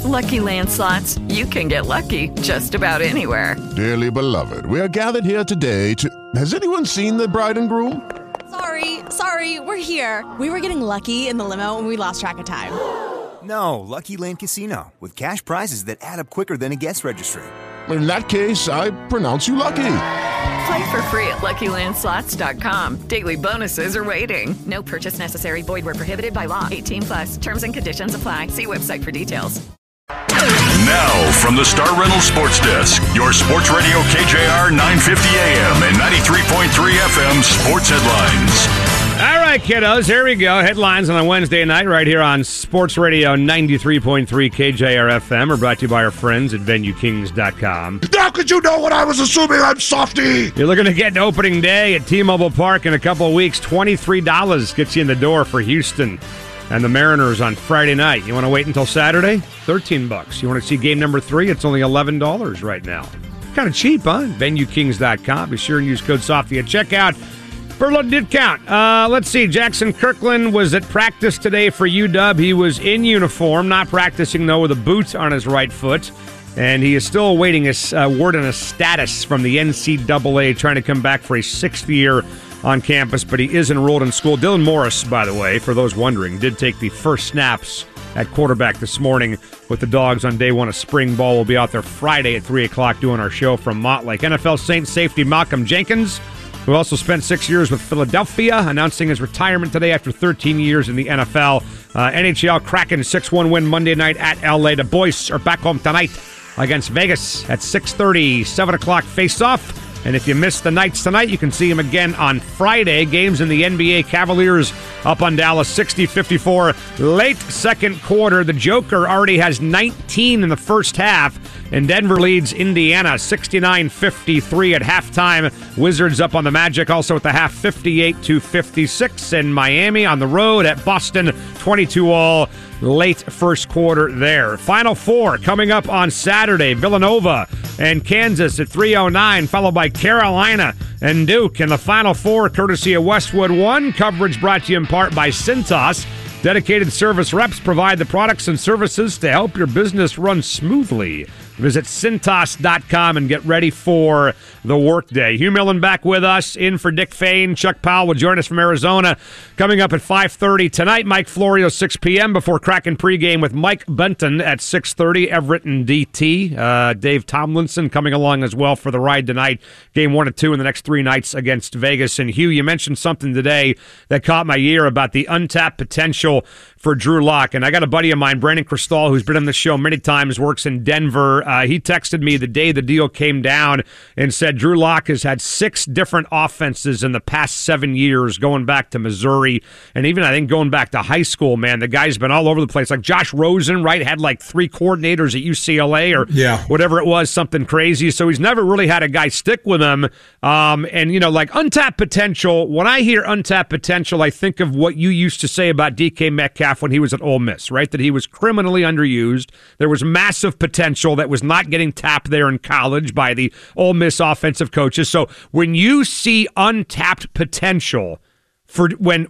Lucky Land Slots, you can get lucky just about anywhere. Dearly beloved, we are gathered here today to... Has anyone seen the bride and groom? Sorry, we're here. We were getting lucky in the limo and we lost track of time. No, Lucky Land Casino, with cash prizes that add up quicker than a guest registry. In that case, I pronounce you lucky. Play for free at LuckyLandSlots.com. Daily bonuses are waiting. No purchase necessary. Void where prohibited by law. 18+. Terms and conditions apply. See website for details. Now, from the Star Reynolds Sports Desk, your Sports Radio KJR 950 AM and 93.3 FM Sports Headlines. All right, kiddos, here we go. Headlines on a Wednesday night right here on Sports Radio 93.3 KJR FM are brought to you by our friends at VenueKings.com. How could you know what I was assuming? I'm softy. You're looking to get to opening day at T-Mobile Park in a couple of weeks. $23 gets you in the door for Houston and the Mariners on Friday night. You want to wait until Saturday? $13. You want to see game number 3? It's only $11 right now. Kind of cheap, huh? VenueKings.com. Be sure and use code SOFTY at checkout for a little discount. Let's see. Jackson Kirkland was at practice today for UW. He was in uniform, not practicing, though, with a boot on his right foot. And he is still awaiting his word on his status from the NCAA, trying to come back for a 6th year on campus, but he is enrolled in school. Dylan Morris, by the way, for those wondering, did take the first snaps at quarterback this morning with the Dogs on day 1 of spring ball. We'll be out there Friday at 3 o'clock doing our show from Montlake. NFL Saints safety Malcolm Jenkins, who also spent 6 years with Philadelphia, announcing his retirement today after 13 years in the NFL. NHL Kraken 6-1 win Monday night at LA. The boys are back home tonight against Vegas at 6:30, 7 o'clock face-off. And if you missed the Knights tonight, you can see them again on Friday. Games in the NBA. Cavaliers up on Dallas 60-54. Late second quarter, the Joker already has 19 in the first half. And Denver leads Indiana 69-53 at halftime. Wizards up on the Magic also at the half 58-56. And Miami on the road at Boston 22-all. Late first quarter there. Final four coming up on Saturday. Villanova and Kansas at 3:09, followed by Carolina and Duke. And the Final Four, courtesy of Westwood One. Coverage brought to you in part by Cintas. Dedicated service reps provide the products and services to help your business run smoothly. Visit Cintas.com and get ready for the workday. Hugh Millen back with us, in for Dick Fain. Chuck Powell will join us from Arizona. Coming up at 5:30 tonight, Mike Florio, 6 p.m. before Kraken pregame with Mike Benton at 6:30. Everett and DT. Dave Tomlinson coming along as well for the ride tonight. Game 1 and 2 in the next 3 nights against Vegas. And Hugh, you mentioned something today that caught my ear about the untapped potential for Drew Lock. And I got a buddy of mine, Brandon Cristal, who's been on the show many times, works in Denver. He texted me the day the deal came down and said Drew Lock has had 6 different offenses in the past 7 years, going back to Missouri, and even I think going back to high school, man. The guy's been all over the place. Like Josh Rosen, right, had like 3 coordinators at UCLA or whatever it was, something crazy. So he's never really had a guy stick with him. And, you know, like untapped potential, when I hear untapped potential, I think of what you used to say about DK Metcalf when he was at Ole Miss, right? That he was criminally underused. There was massive potential that was not getting tapped there in college by the Ole Miss offensive coaches. So when you see untapped potential for when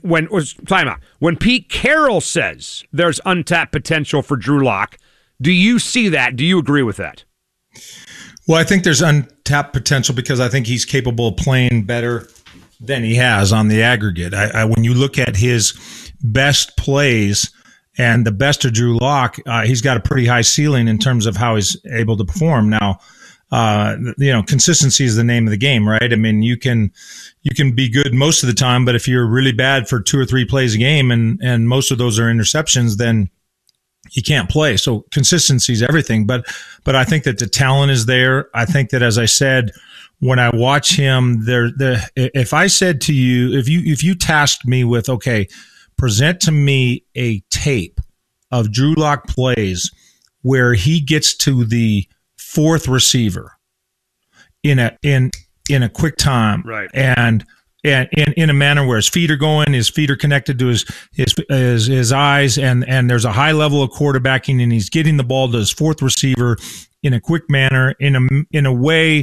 Pete Carroll says there's untapped potential for Drew Lock, do you see that? Do you agree with that? Well, I think there's untapped potential because I think he's capable of playing better than he has on the aggregate. When you look at his best plays and the best of Drew Lock, he's got a pretty high ceiling in terms of how he's able to perform. Now, consistency is the name of the game, right? I mean, you can be good most of the time, but if you're really bad for 2 or 3 plays a game and most of those are interceptions, then you can't play. So consistency is everything. But I think that the talent is there. I think that, as I said, when I watch him, if I said to you, if you tasked me with, okay, present to me a tape of Drew Lock plays where he gets to the 4th receiver in a quick time, right, and in a manner where his feet are going, his feet are connected to his eyes, and there's a high level of quarterbacking, and he's getting the ball to his 4th receiver in a quick manner, in a way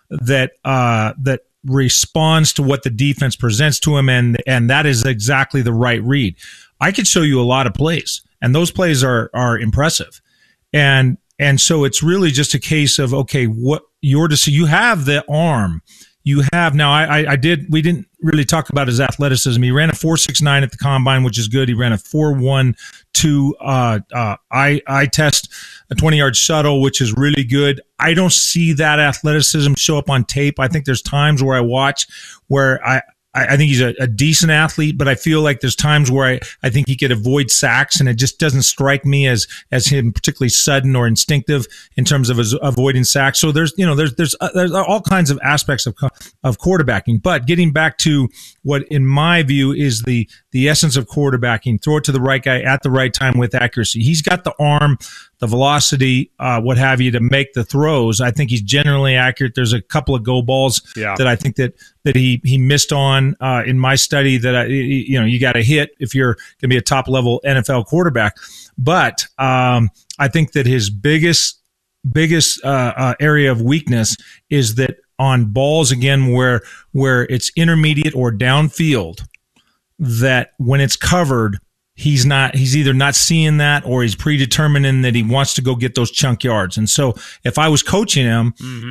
that responds to what the defense presents to him, and that is exactly the right read. I could show you a lot of plays, and those plays are impressive. And so it's really just a case of, okay, what you have the arm. You have now. We didn't really talk about his athleticism. He ran a 4.69 at the combine, which is good. He ran a 4.12 eye test, a 20-yard shuttle, which is really good. I don't see that athleticism show up on tape. I think there's times where I watch where I think he's a decent athlete, but I feel like there's times where I think he could avoid sacks, and it just doesn't strike me as him particularly sudden or instinctive in terms of his avoiding sacks. So there's all kinds of aspects of quarterbacking. But getting back to what, in my view, is the essence of quarterbacking: throw it to the right guy at the right time with accuracy. He's got the arm, the velocity, what have you, to make the throws. I think he's generally accurate. There's a couple of go balls that I think that he missed on in my study that you got to hit if you're going to be a top level NFL quarterback. But I think that his biggest area of weakness is that on balls, again, where it's intermediate or downfield, that when it's covered, he's either not seeing that or he's predetermining that he wants to go get those chunk yards. And so if I was coaching him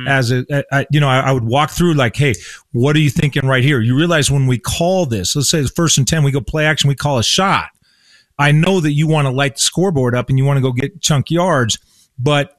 I would walk through like, hey, what are you thinking right here? You realize when we call this, let's say it's 1st and 10, we go play action, we call a shot. I know that you want to light the scoreboard up and you want to go get chunk yards, but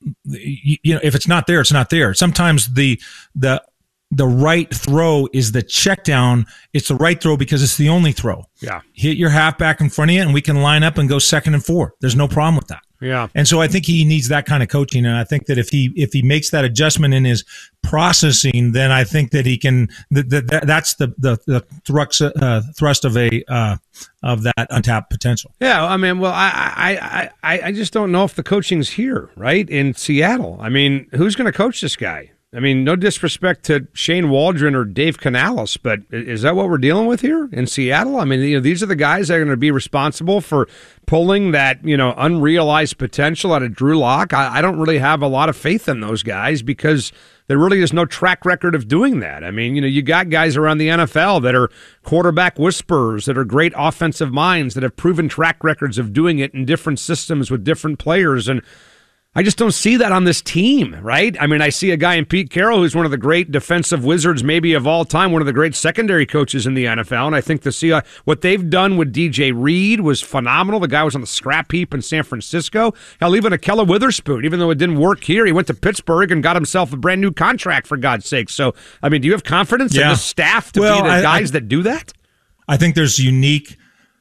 if it's not there, it's not there. Sometimes the right throw is the check down. It's the right throw because it's the only throw. Yeah. Hit your halfback in front of you and we can line up and go 2nd and 4. There's no problem with that. Yeah. And so I think he needs that kind of coaching. And I think that if he makes that adjustment in his processing, then I think that he can, that's the thrust of that untapped potential. Yeah. I mean, well, I just don't know if the coaching's here, right? In Seattle. I mean, who's going to coach this guy? I mean, no disrespect to Shane Waldron or Dave Canales, but is that what we're dealing with here in Seattle? I mean, these are the guys that are going to be responsible for pulling that, unrealized potential out of Drew Lock. I don't really have a lot of faith in those guys because there really is no track record of doing that. I mean, you got guys around the NFL that are quarterback whisperers, that are great offensive minds, that have proven track records of doing it in different systems with different players, and I just don't see that on this team, right? I mean, I see a guy in Pete Carroll who's one of the great defensive wizards maybe of all time, one of the great secondary coaches in the NFL, and I think what they've done with DJ Reed was phenomenal. The guy was on the scrap heap in San Francisco. Hell, even Akella Witherspoon, even though it didn't work here, he went to Pittsburgh and got himself a brand new contract, for God's sake. So, I mean, do you have confidence in this staff to be the guys that do that? I think there's unique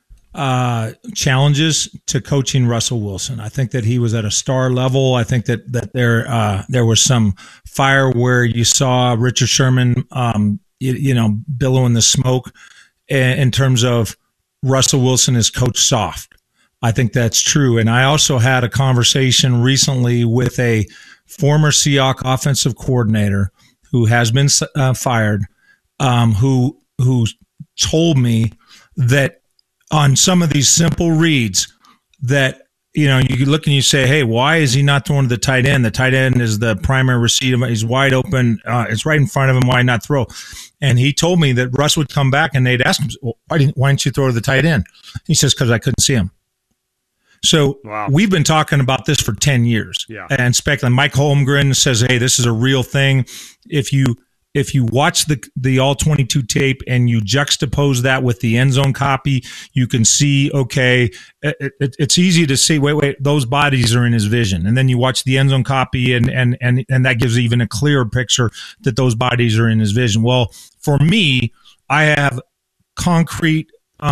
challenges to coaching Russell Wilson. I think that he was at a star level. I think that there was some fire where you saw Richard Sherman, billowing the smoke in terms of Russell Wilson is coach soft. I think that's true. And I also had a conversation recently with a former Seahawks offensive coordinator who has been fired, who told me that on some of these simple reads that, you look and you say, hey, why is he not throwing to the tight end? The tight end is the primary receiver. He's wide open. It's right in front of him. Why not throw? And he told me that Russ would come back and they'd ask him, well, why didn't you throw to the tight end? He says, because I couldn't see him. So We've been talking about this for 10 years and speculating. Mike Holmgren says, hey, this is a real thing. If you watch the all 22 tape and you juxtapose that with the end zone copy, you can see, okay, it's easy to see, wait, those bodies are in his vision. And then you watch the end zone copy and that gives even a clearer picture that those bodies are in his vision. Well, for me, I have concrete,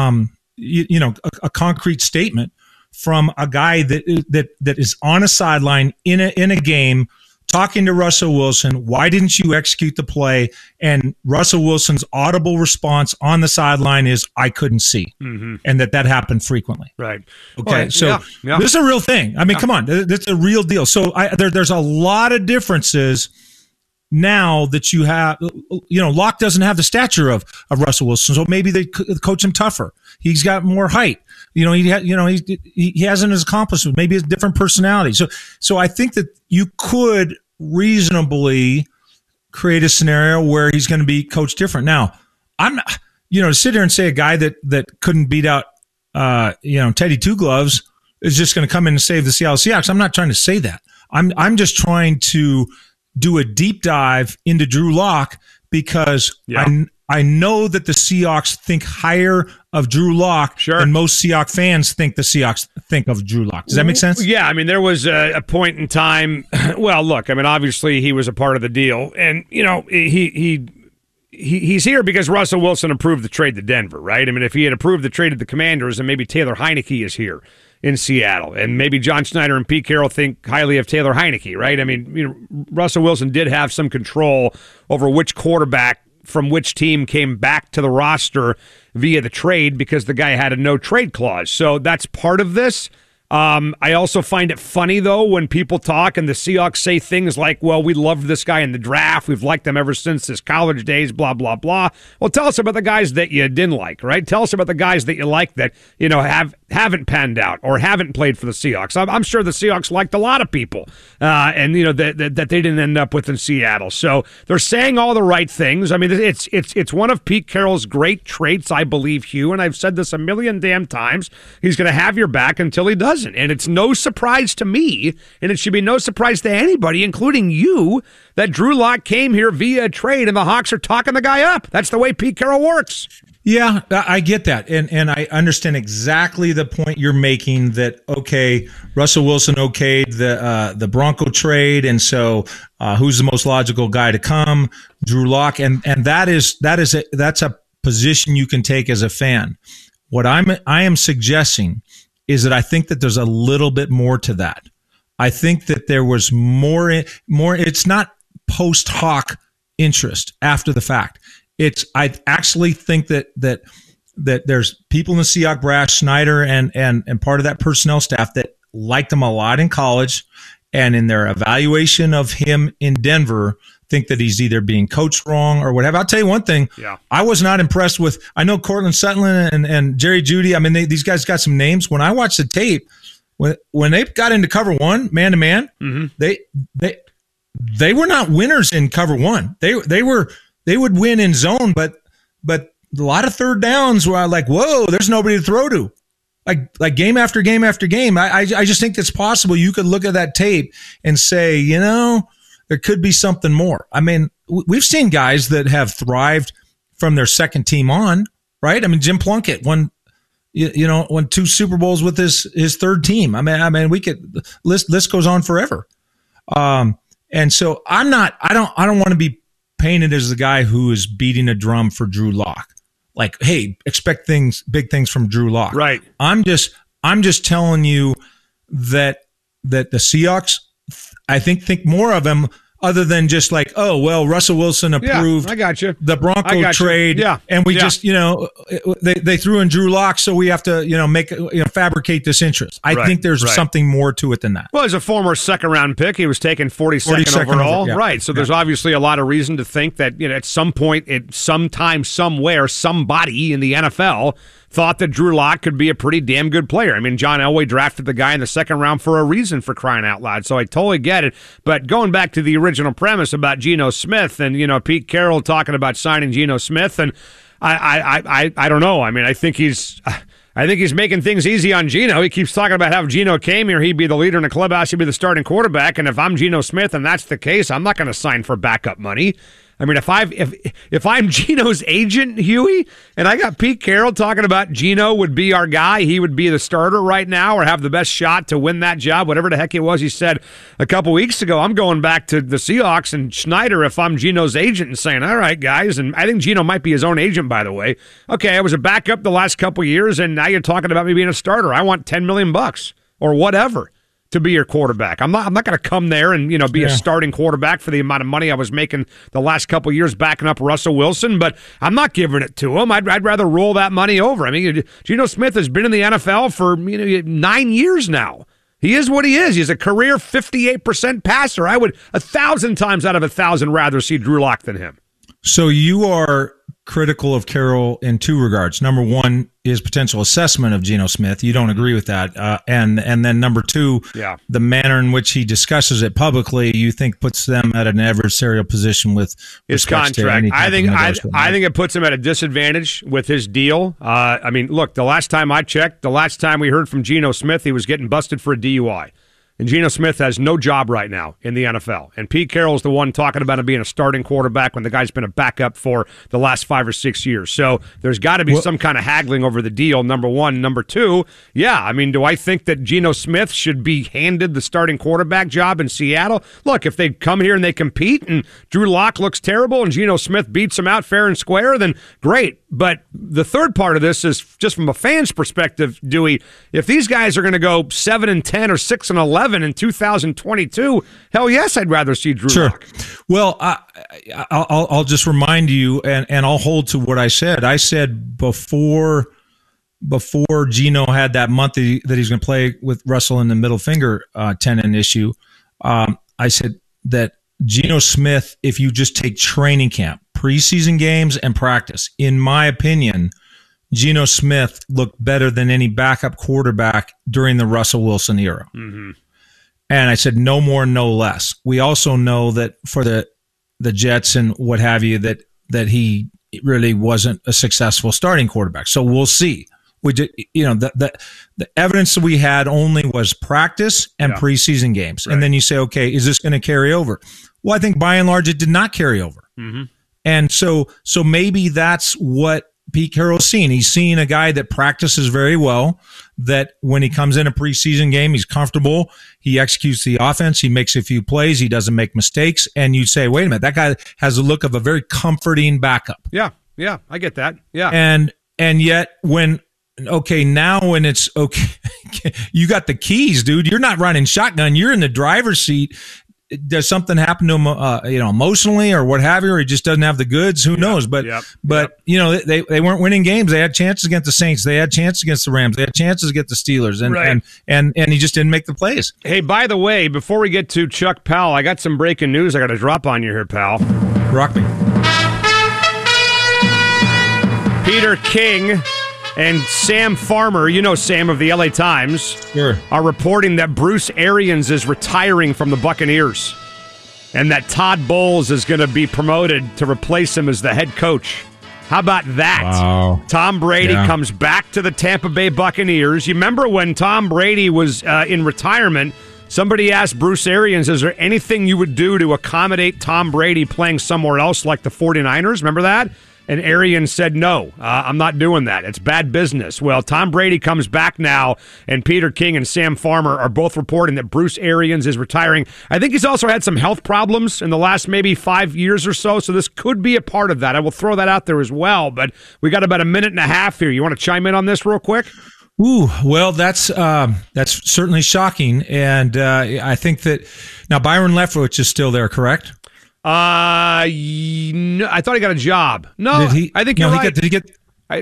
a concrete statement from a guy that is on a sideline in a game, talking to Russell Wilson, why didn't you execute the play? And Russell Wilson's audible response on the sideline is, I couldn't see. Mm-hmm. And that happened frequently. Right. Okay, this is a real thing. I mean, come on, it's a real deal. So there's a lot of differences now that you have, Locke doesn't have the stature of Russell Wilson, so maybe they coach him tougher. He's got more height. He hasn't as accomplished. Maybe a different personality. So I think that you could reasonably create a scenario where he's going to be coached different. Now, I'm not, to sit here and say a guy that couldn't beat out, Teddy Two Gloves is just going to come in and save the Seattle Seahawks. I'm not trying to say that. I'm just trying to do a deep dive into Drew Lock because I know that the Seahawks think higher of Drew Lock than most Seahawks fans think the Seahawks think of Drew Lock. Does that make sense? Yeah, I mean, there was a point in time. Well, look, I mean, obviously he was a part of the deal, and he's here because Russell Wilson approved the trade to Denver, right? I mean, if he had approved the trade to the Commanders, then maybe Taylor Heineke is here in Seattle, and maybe John Schneider and Pete Carroll think highly of Taylor Heineke, right? I mean, Russell Wilson did have some control over which quarterback from which team came back to the roster via the trade because the guy had a no-trade clause. So that's part of this. I also find it funny, though, when people talk and the Seahawks say things like, well, we loved this guy in the draft. We've liked him ever since his college days, blah, blah, blah. Well, tell us about the guys that you didn't like, right? Tell us about the guys that you like that, haven't panned out or haven't played for the Seahawks. I'm sure the Seahawks liked a lot of people, and that they didn't end up with in Seattle. So they're saying all the right things. I mean, it's one of Pete Carroll's great traits, I believe, Hugh, and I've said this a million damn times. He's going to have your back until he doesn't. And it's no surprise to me, and it should be no surprise to anybody, including you, that Drew Lock came here via a trade and the Hawks are talking the guy up. That's the way Pete Carroll works. Yeah, I get that. And I understand exactly the point you're making that, okay, Russell Wilson okayed the Bronco trade, and so who's the most logical guy to come? Drew Lock. And that's a position you can take as a fan. What I am suggesting is that I think that there's a little bit more to that. I think that there was more. It's not post hoc interest after the fact. I actually think that there's people in the Seahawks brass, Schneider and part of that personnel staff that liked him a lot in college, and in their evaluation of him in Denver, think that he's either being coached wrong or whatever. I'll tell you one thing. Yeah. I was not impressed with, I know Cortland Sutton and Jerry Jeudy. I mean, these guys got some names. When I watched the tape, when they got into cover one, man-to-man, they were not winners in cover one. They would win in zone, but a lot of third downs where I like, whoa, there's nobody to throw to. Like game after game after game. I just think it's possible you could look at that tape and say, there could be something more. I mean, we've seen guys that have thrived from their second team on, right? I mean, Jim Plunkett won 2 Super Bowls with his third team. I mean, we could list goes on forever. And so I don't want to be painted as the guy who is beating a drum for Drew Lock. Like, hey, expect big things from Drew Lock. Right. I'm just telling you that the Seahawks, I think more of him, other than just like, oh, well, Russell Wilson approved I got you. the Bronco trade, and we just, they threw in Drew Lock, so we have to, fabricate this interest. I think there's something more to it than that. Well, as a former second-round pick, he was taken 42nd overall. Right, so there's obviously a lot of reason to think that, at some point, sometime, somewhere, somebody in the NFL thought that Drew Lock could be a pretty damn good player. I mean, John Elway drafted the guy in the second round for a reason, for crying out loud. So I totally get it. But going back to the original premise about Geno Smith and, Pete Carroll talking about signing Geno Smith, and I don't know. I mean, I think he's making things easy on Geno. He keeps talking about how Geno came here, he'd be the leader in the clubhouse, he'd be the starting quarterback. And if I'm Geno Smith and that's the case, I'm not going to sign for backup money. I mean, if I'm Geno's agent, Huey, and I got Pete Carroll talking about Geno would be our guy, he would be the starter right now or have the best shot to win that job, whatever the heck it was he said a couple weeks ago, I'm going back to the Seahawks and Schneider if I'm Geno's agent and saying, all right, guys, and I think Geno might be his own agent, by the way. Okay, I was a backup the last couple years, and now you're talking about me being a starter. I want $10 million or whatever to be your quarterback. I'm not going to come there and be a starting quarterback for the amount of money I was making the last couple of years backing up Russell Wilson, but I'm not giving it to him. I'd rather roll that money over. I mean, Geno Smith has been in the NFL for 9 years now. He is what he is. He's a career 58% passer. I would 1,000 times out of 1,000 rather see Drew Lock than him. So you are critical of Carroll in two regards. Number one is potential assessment of Geno Smith. You don't agree with that. And then number two, the manner in which he discusses it publicly, you think puts them at an adversarial position with his contract. I think it puts him at a disadvantage with his deal. I mean, look, the last time I checked, the last time we heard from Geno Smith, he was getting busted for a DUI. And Geno Smith has no job right now in the NFL. And Pete Carroll's the one talking about him being a starting quarterback when the guy's been a backup for the last 5 or 6 years. So there's got to be some kind of haggling over the deal, number one. Number two, I mean, do I think that Geno Smith should be handed the starting quarterback job in Seattle? Look, if they come here and they compete and Drew Lock looks terrible and Geno Smith beats him out fair and square, then great. But the third part of this is just from a fan's perspective, Dewey, if these guys are going to go 7-10 or 6-11 in 2022, hell yes, I'd rather see Drew Lock. Well, I'll just remind you, and I'll hold to what I said. I said before Geno had that month that he's going to play with Russell in the middle finger tendon issue, I said that Geno Smith, if you just take training camp, preseason games, and practice, in my opinion, Geno Smith looked better than any backup quarterback during the Russell Wilson era. Mm-hmm. And I said, no more, no less. We also know that for the Jets and what have you, that he really wasn't a successful starting quarterback. So we'll see. The evidence that we had only was practice and preseason games. Right. And then you say, okay, is this going to carry over? Well, I think by and large it did not carry over. Mm-hmm. And so maybe that's what Pete Carroll's seen. He's seen a guy that practices very well, that when he comes in a preseason game, he's comfortable, he executes the offense, he makes a few plays, he doesn't make mistakes, and you say, wait a minute, that guy has the look of a very comforting backup. Yeah, I get that. Yeah. And yet when it's okay, you got the keys, dude. You're not running shotgun, you're in the driver's seat. Does something happen to him, emotionally or what have you, or he just doesn't have the goods? Who knows? But they weren't winning games. They had chances against the Saints. They had chances against the Rams. They had chances against the Steelers, and he just didn't make the plays. Hey, by the way, before we get to Chuck Powell, I got some breaking news I got to drop on you here, pal. Rock me. Peter King and Sam Farmer, Sam of the LA Times, are reporting that Bruce Arians is retiring from the Buccaneers and that Todd Bowles is going to be promoted to replace him as the head coach. How about that? Wow. Tom Brady comes back to the Tampa Bay Buccaneers. You remember when Tom Brady was in retirement, somebody asked Bruce Arians, is there anything you would do to accommodate Tom Brady playing somewhere else like the 49ers? Remember that? And Arians said, no, I'm not doing that. It's bad business. Well, Tom Brady comes back now, and Peter King and Sam Farmer are both reporting that Bruce Arians is retiring. I think he's also had some health problems in the last maybe 5 years or so this could be a part of that. I will throw that out there as well, but we got about a minute and a half here. You want to chime in on this real quick? Ooh, well, that's certainly shocking, and I think that now Byron Leftwich is still there, correct? No, I thought he got a job. No, did he? I think you're right. Did he get?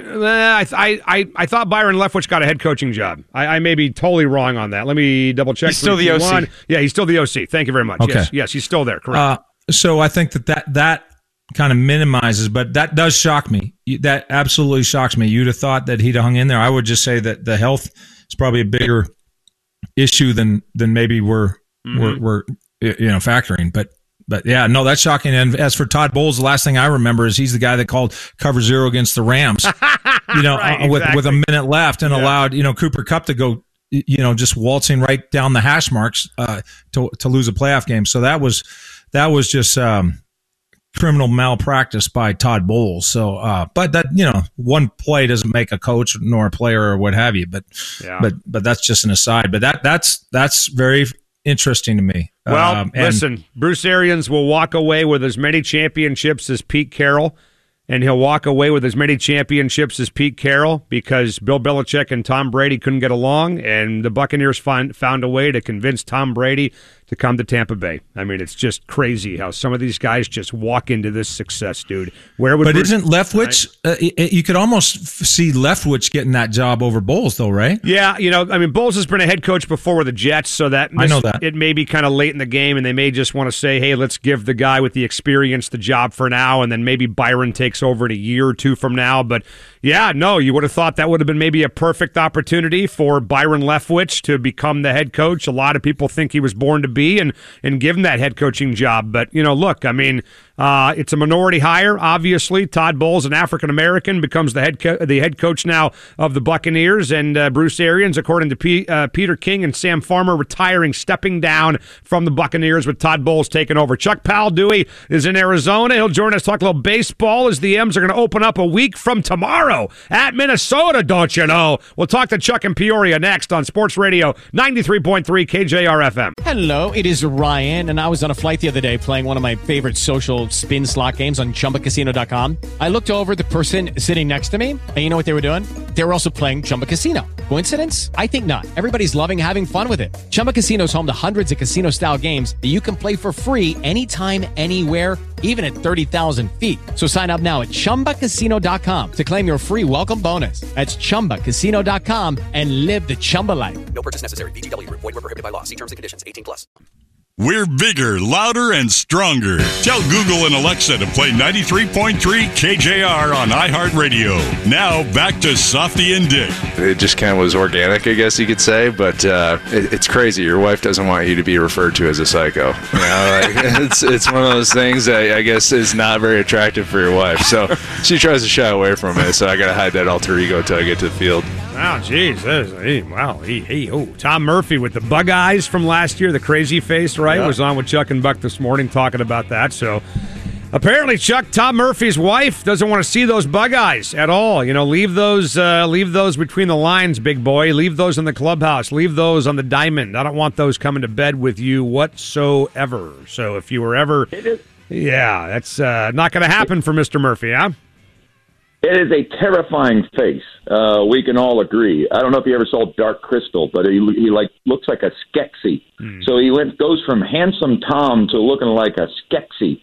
I thought Byron Leftwich got a head coaching job. I may be totally wrong on that. Let me double check. He's still the OC. Yeah, he's still the OC. Thank you very much. Okay. Yes, he's still there. Correct. So I think that kind of minimizes, but that does shock me. That absolutely shocks me. You'd have thought that he'd have hung in there. I would just say that the health is probably a bigger issue than maybe we're factoring, but yeah, no, that's shocking. And as for Todd Bowles, the last thing I remember is he's the guy that called cover zero against the Rams, right, with a minute left and allowed, Cooper Kupp to go, just waltzing right down the hash marks to lose a playoff game. So that was just criminal malpractice by Todd Bowles. So, but that, one play doesn't make a coach nor a player or what have you. But that's just an aside. But that's very interesting to me. Well, listen, Bruce Arians will walk away with as many championships as Pete Carroll, and he'll walk away with as many championships as Pete Carroll because Bill Belichick and Tom Brady couldn't get along, and the Buccaneers found a way to convince Tom Brady to come to Tampa Bay. I mean, it's just crazy how some of these guys just walk into this success, dude. But isn't Leftwich? You could almost see Leftwich getting that job over Bowles, though, right? Yeah, I mean, Bowles has been a head coach before with the Jets, so I know that it may be kind of late in the game, and they may just want to say, "Hey, let's give the guy with the experience the job for now," and then maybe Byron takes over in a year or two from now. But yeah, no, you would have thought that would have been maybe a perfect opportunity for Byron Leftwich to become the head coach. A lot of people think he was born to be and give him that head coaching job. But, look, I mean, it's a minority hire, obviously. Todd Bowles, an African-American, becomes the head coach now of the Buccaneers. And Bruce Arians, according to Peter King and Sam Farmer, retiring, stepping down from the Buccaneers with Todd Bowles taking over. Chuck Powell, Dewey, is in Arizona. He'll join us, talk a little baseball as the M's are going to open up a week from tomorrow at Minnesota, don't you know? We'll talk to Chuck in Peoria next on Sports Radio 93.3 KJR-FM. Hello, it is Ryan, and I was on a flight the other day playing one of my favorite social spin slot games on ChumbaCasino.com. I looked over at the person sitting next to me, and you know what they were doing? They were also playing Chumba Casino. Coincidence? I think not. Everybody's loving having fun with it. Chumba Casino is home to hundreds of casino-style games that you can play for free anytime, anywhere, even at 30,000 feet. So sign up now at ChumbaCasino.com to claim your free welcome bonus. That's ChumbaCasino.com and live the Chumba life. No purchase necessary. VGW. Void where prohibited by law. See terms and conditions. 18+. We're bigger, louder, and stronger. Tell Google and Alexa to play 93.3 KJR on iHeartRadio. Now, back to Softy and Dick. It just kind of was organic, I guess you could say, but it's crazy. Your wife doesn't want you to be referred to as a psycho. It's one of those things that I guess is not very attractive for your wife. So she tries to shy away from it, so I got to hide that alter ego until I get to the field. Wow, geez. Tom Murphy with the bug eyes from last year, the crazy face, right? Yeah. Was on with Chuck and Buck this morning talking about that. So apparently, Chuck, Tom Murphy's wife doesn't want to see those bug eyes at all. Leave those between the lines, big boy. Leave those in the clubhouse. Leave those on the diamond. I don't want those coming to bed with you whatsoever. So if you were ever, that's not going to happen for Mr. Murphy, huh? It is a terrifying face. We can all agree. I don't know if you ever saw Dark Crystal, but he looks like a Skeksis. So he goes from handsome Tom to looking like a Skeksis.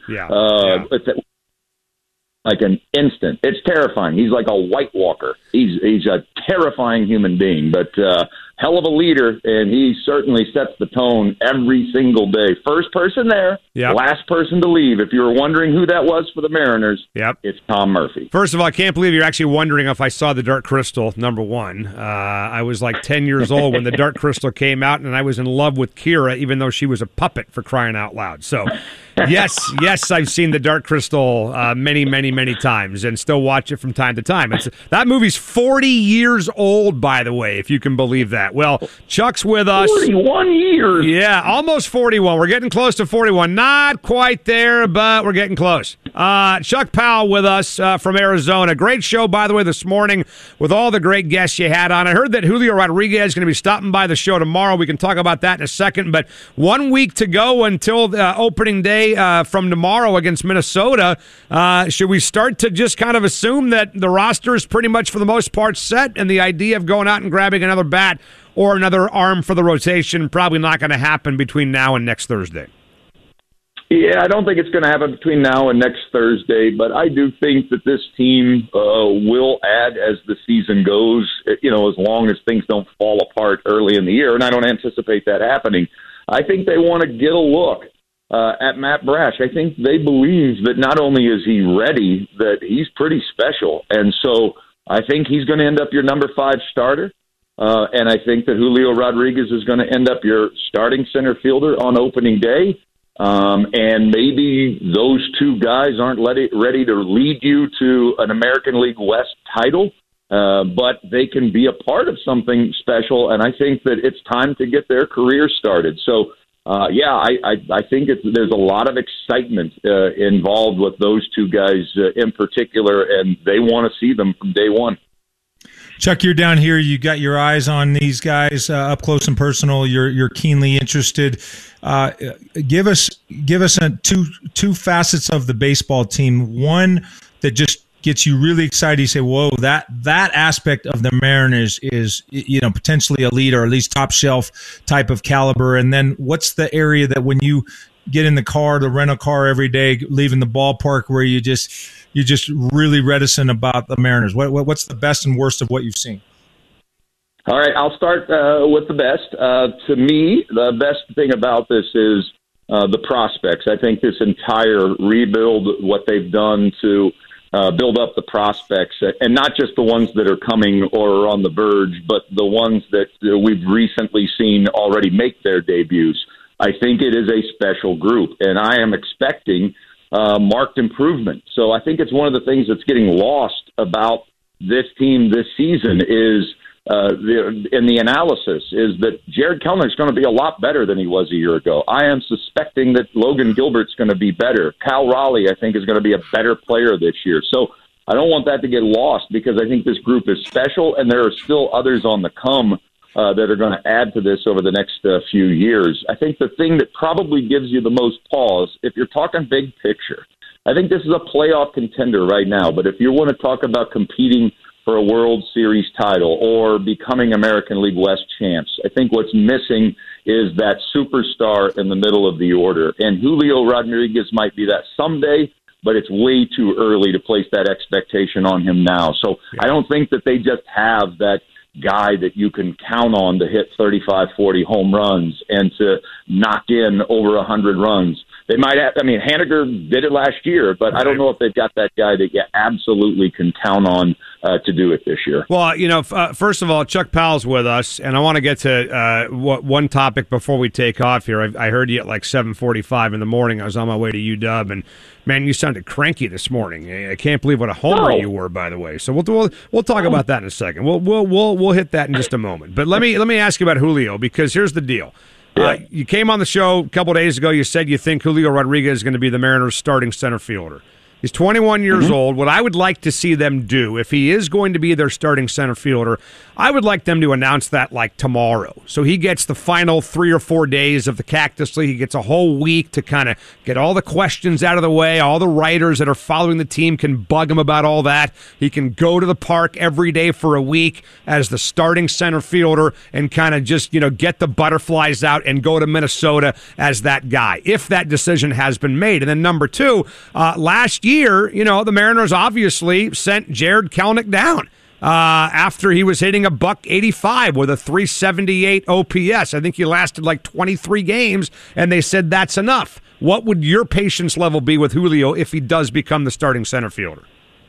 Like an instant. It's terrifying. He's like a White Walker. He's a terrifying human being, but hell of a leader, and he certainly sets the tone every single day. First person there, last person to leave. If you were wondering who that was for the Mariners, it's Tom Murphy. First of all, I can't believe you're actually wondering if I saw the Dark Crystal, number one. I was like 10 years old when the Dark Crystal came out, and I was in love with Kira, even though she was a puppet, for crying out loud. So, yes, I've seen the Dark Crystal many, many, many times, and still watch it from time to time. That movie's 40 years old, by the way, if you can believe that. Well, Chuck's with us. 41 years. Yeah, almost 41. We're getting close to 41. Not quite there, but we're getting close. Chuck Powell with us from Arizona. Great show, by the way, this morning with all the great guests you had on. I heard that Julio Rodriguez is going to be stopping by the show tomorrow. We can talk about that in a second. But 1 week to go until opening day from tomorrow against Minnesota. Should we start to just kind of assume that the roster is pretty much, for the most part, set, and the idea of going out and grabbing another bat or another arm for the rotation probably not going to happen between now and next Thursday? Yeah, I don't think it's going to happen between now and next Thursday, but I do think that this team will add as the season goes, as long as things don't fall apart early in the year, and I don't anticipate that happening. I think they want to get a look at Matt Brash. I think they believe that not only is he ready, that he's pretty special, and so I think he's going to end up your number 5 starter. And I think that Julio Rodriguez is going to end up your starting center fielder on opening day. And maybe those two guys aren't ready to lead you to an American League West title, but they can be a part of something special. And I think that it's time to get their career started. So, I think there's a lot of excitement involved with those two guys in particular, and they want to see them from day one. Chuck, you're down here. You got your eyes on these guys up close and personal. You're keenly interested. Give us two facets of the baseball team. One that just gets you really excited? You say, whoa, that aspect of the Mariners is, potentially elite or at least top shelf type of caliber. And then what's the area that when you get in the car, the rental car every day, leaving the ballpark, where you're just really reticent about the Mariners? What's the best and worst of what you've seen? All right, I'll start with the best. To me, the best thing about this is the prospects. I think this entire rebuild, what they've done to build up the prospects, and not just the ones that are coming or are on the verge, but the ones that we've recently seen already make their debuts. I think it is a special group, and I am expecting marked improvement. So I think it's one of the things that's getting lost about this team this season is in the analysis is that Jared Kelenic is going to be a lot better than he was a year ago. I am suspecting that Logan Gilbert's going to be better. Cal Raleigh, I think, is going to be a better player this year. So I don't want that to get lost because I think this group is special, and there are still others on the come that are going to add to this over the next few years. I think the thing that probably gives you the most pause, if you're talking big picture, I think this is a playoff contender right now. But if you want to talk about competing for a World Series title or becoming American League West champs, I think what's missing is that superstar in the middle of the order. And Julio Rodriguez might be that someday, but it's way too early to place that expectation on him now. So I don't think that they just have that guy that you can count on to hit 35, 40 home runs and to knock in over 100 runs. They might have, Haniger did it last year, but I don't know if they've got that guy that you absolutely can count on to do it this year. Well, first of all, Chuck Powell's with us, and I want to get to one topic before we take off here. I heard you at like 7:45 in the morning. I was on my way to UW, and man, you sounded cranky this morning. I can't believe what a homer you were, by the way. So we'll talk about that in a second. We'll hit that in just a moment. But let me ask you about Julio, because here's the deal. You came on the show a couple days ago. You said you think Julio Rodriguez is going to be the Mariners' starting center fielder. He's 21 years old. What I would like to see them do, if he is going to be their starting center fielder, I would like them to announce that like tomorrow. So he gets the final 3 or 4 days of the Cactus League. He gets a whole week to kind of get all the questions out of the way. All the writers that are following the team can bug him about all that. He can go to the park every day for a week as the starting center fielder and kind of just, get the butterflies out and go to Minnesota as that guy, if that decision has been made. And then number two, last year, the Mariners obviously sent Jared Kelenic down after he was hitting a .185 with a .378 OPS. I think he lasted like 23 games, and they said that's enough. What would your patience level be with Julio if he does become the starting center fielder?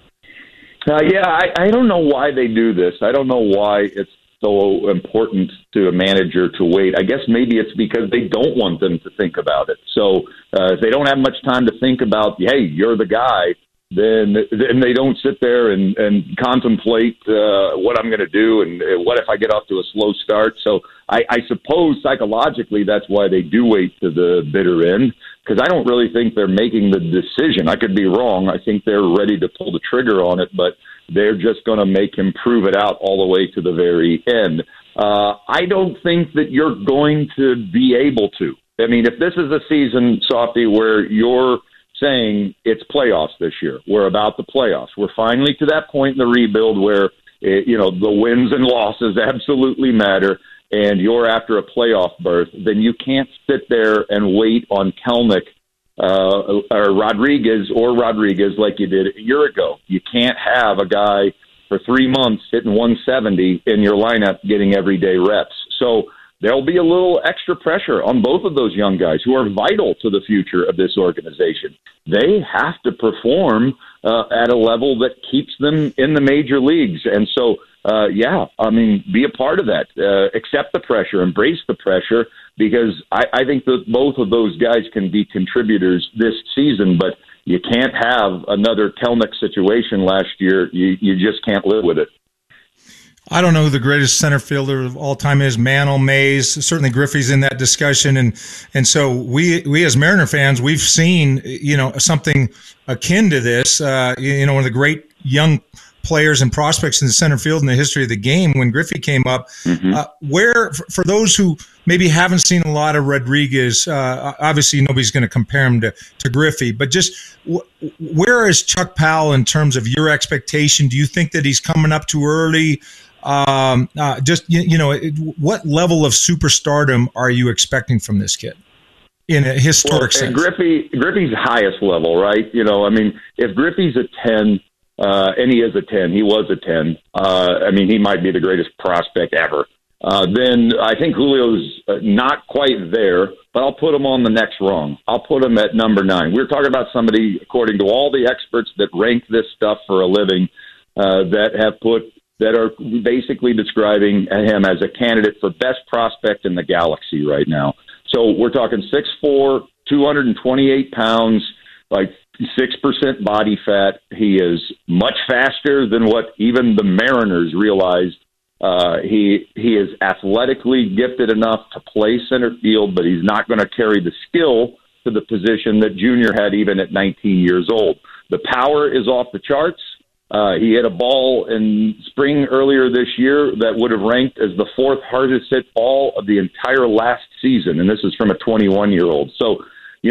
I don't know why they do this. I don't know why it's so important to a manager to wait. I guess maybe it's because they don't want them to think about it. So if they don't have much time to think about, hey, you're the guy, then they don't sit there and contemplate what I'm going to do and what if I get off to a slow start. So I suppose psychologically that's why they do wait to the bitter end, because I don't really think they're making the decision. I could be wrong. I think they're ready to pull the trigger on it, but they're just going to make him prove it out all the way to the very end. I don't think that you're going to be able to. I mean, if this is a season, Softy, where you're saying it's playoffs this year, we're about the playoffs, we're finally to that point in the rebuild where, the wins and losses absolutely matter, and you're after a playoff berth, then you can't sit there and wait on Kelenic or Rodriguez like you did a year ago. You can't have a guy for 3 months hitting 170 in your lineup getting everyday reps. So there'll be a little extra pressure on both of those young guys who are vital to the future of this organization. They have to perform at a level that keeps them in the major leagues. And so, be a part of that. Accept the pressure, embrace the pressure, because I think that both of those guys can be contributors this season, but you can't have another Kelenic situation last year. You just can't live with it. I don't know who the greatest center fielder of all time is, Mantle, Mays. Certainly Griffey's in that discussion. And so we as Mariner fans, we've seen, something akin to this. One of the great young players and prospects in the center field in the history of the game when Griffey came up. Where, for those who maybe haven't seen a lot of Rodriguez, obviously nobody's going to compare him to Griffey, but just where is Chuck Powell in terms of your expectation? Do you think that he's coming up too early? What level of superstardom are you expecting from this kid in a historic sense? Griffey's highest level, right? If Griffey's a 10, and he is a 10, he was a 10. He might be the greatest prospect ever. Then I think Julio's not quite there, but I'll put him on the next rung. I'll put him at number 9. We're talking about somebody, according to all the experts that rank this stuff for a living, that are basically describing him as a candidate for best prospect in the galaxy right now. So we're talking 6'4", 228 pounds, like 6% body fat. He is much faster than what even the Mariners realized. He is athletically gifted enough to play center field, but he's not going to carry the skill to the position that Junior had even at 19 years old. The power is off the charts. He hit a ball in spring earlier this year that would have ranked as the 4th hardest hit ball of the entire last season, and this is from a 21-year-old. So,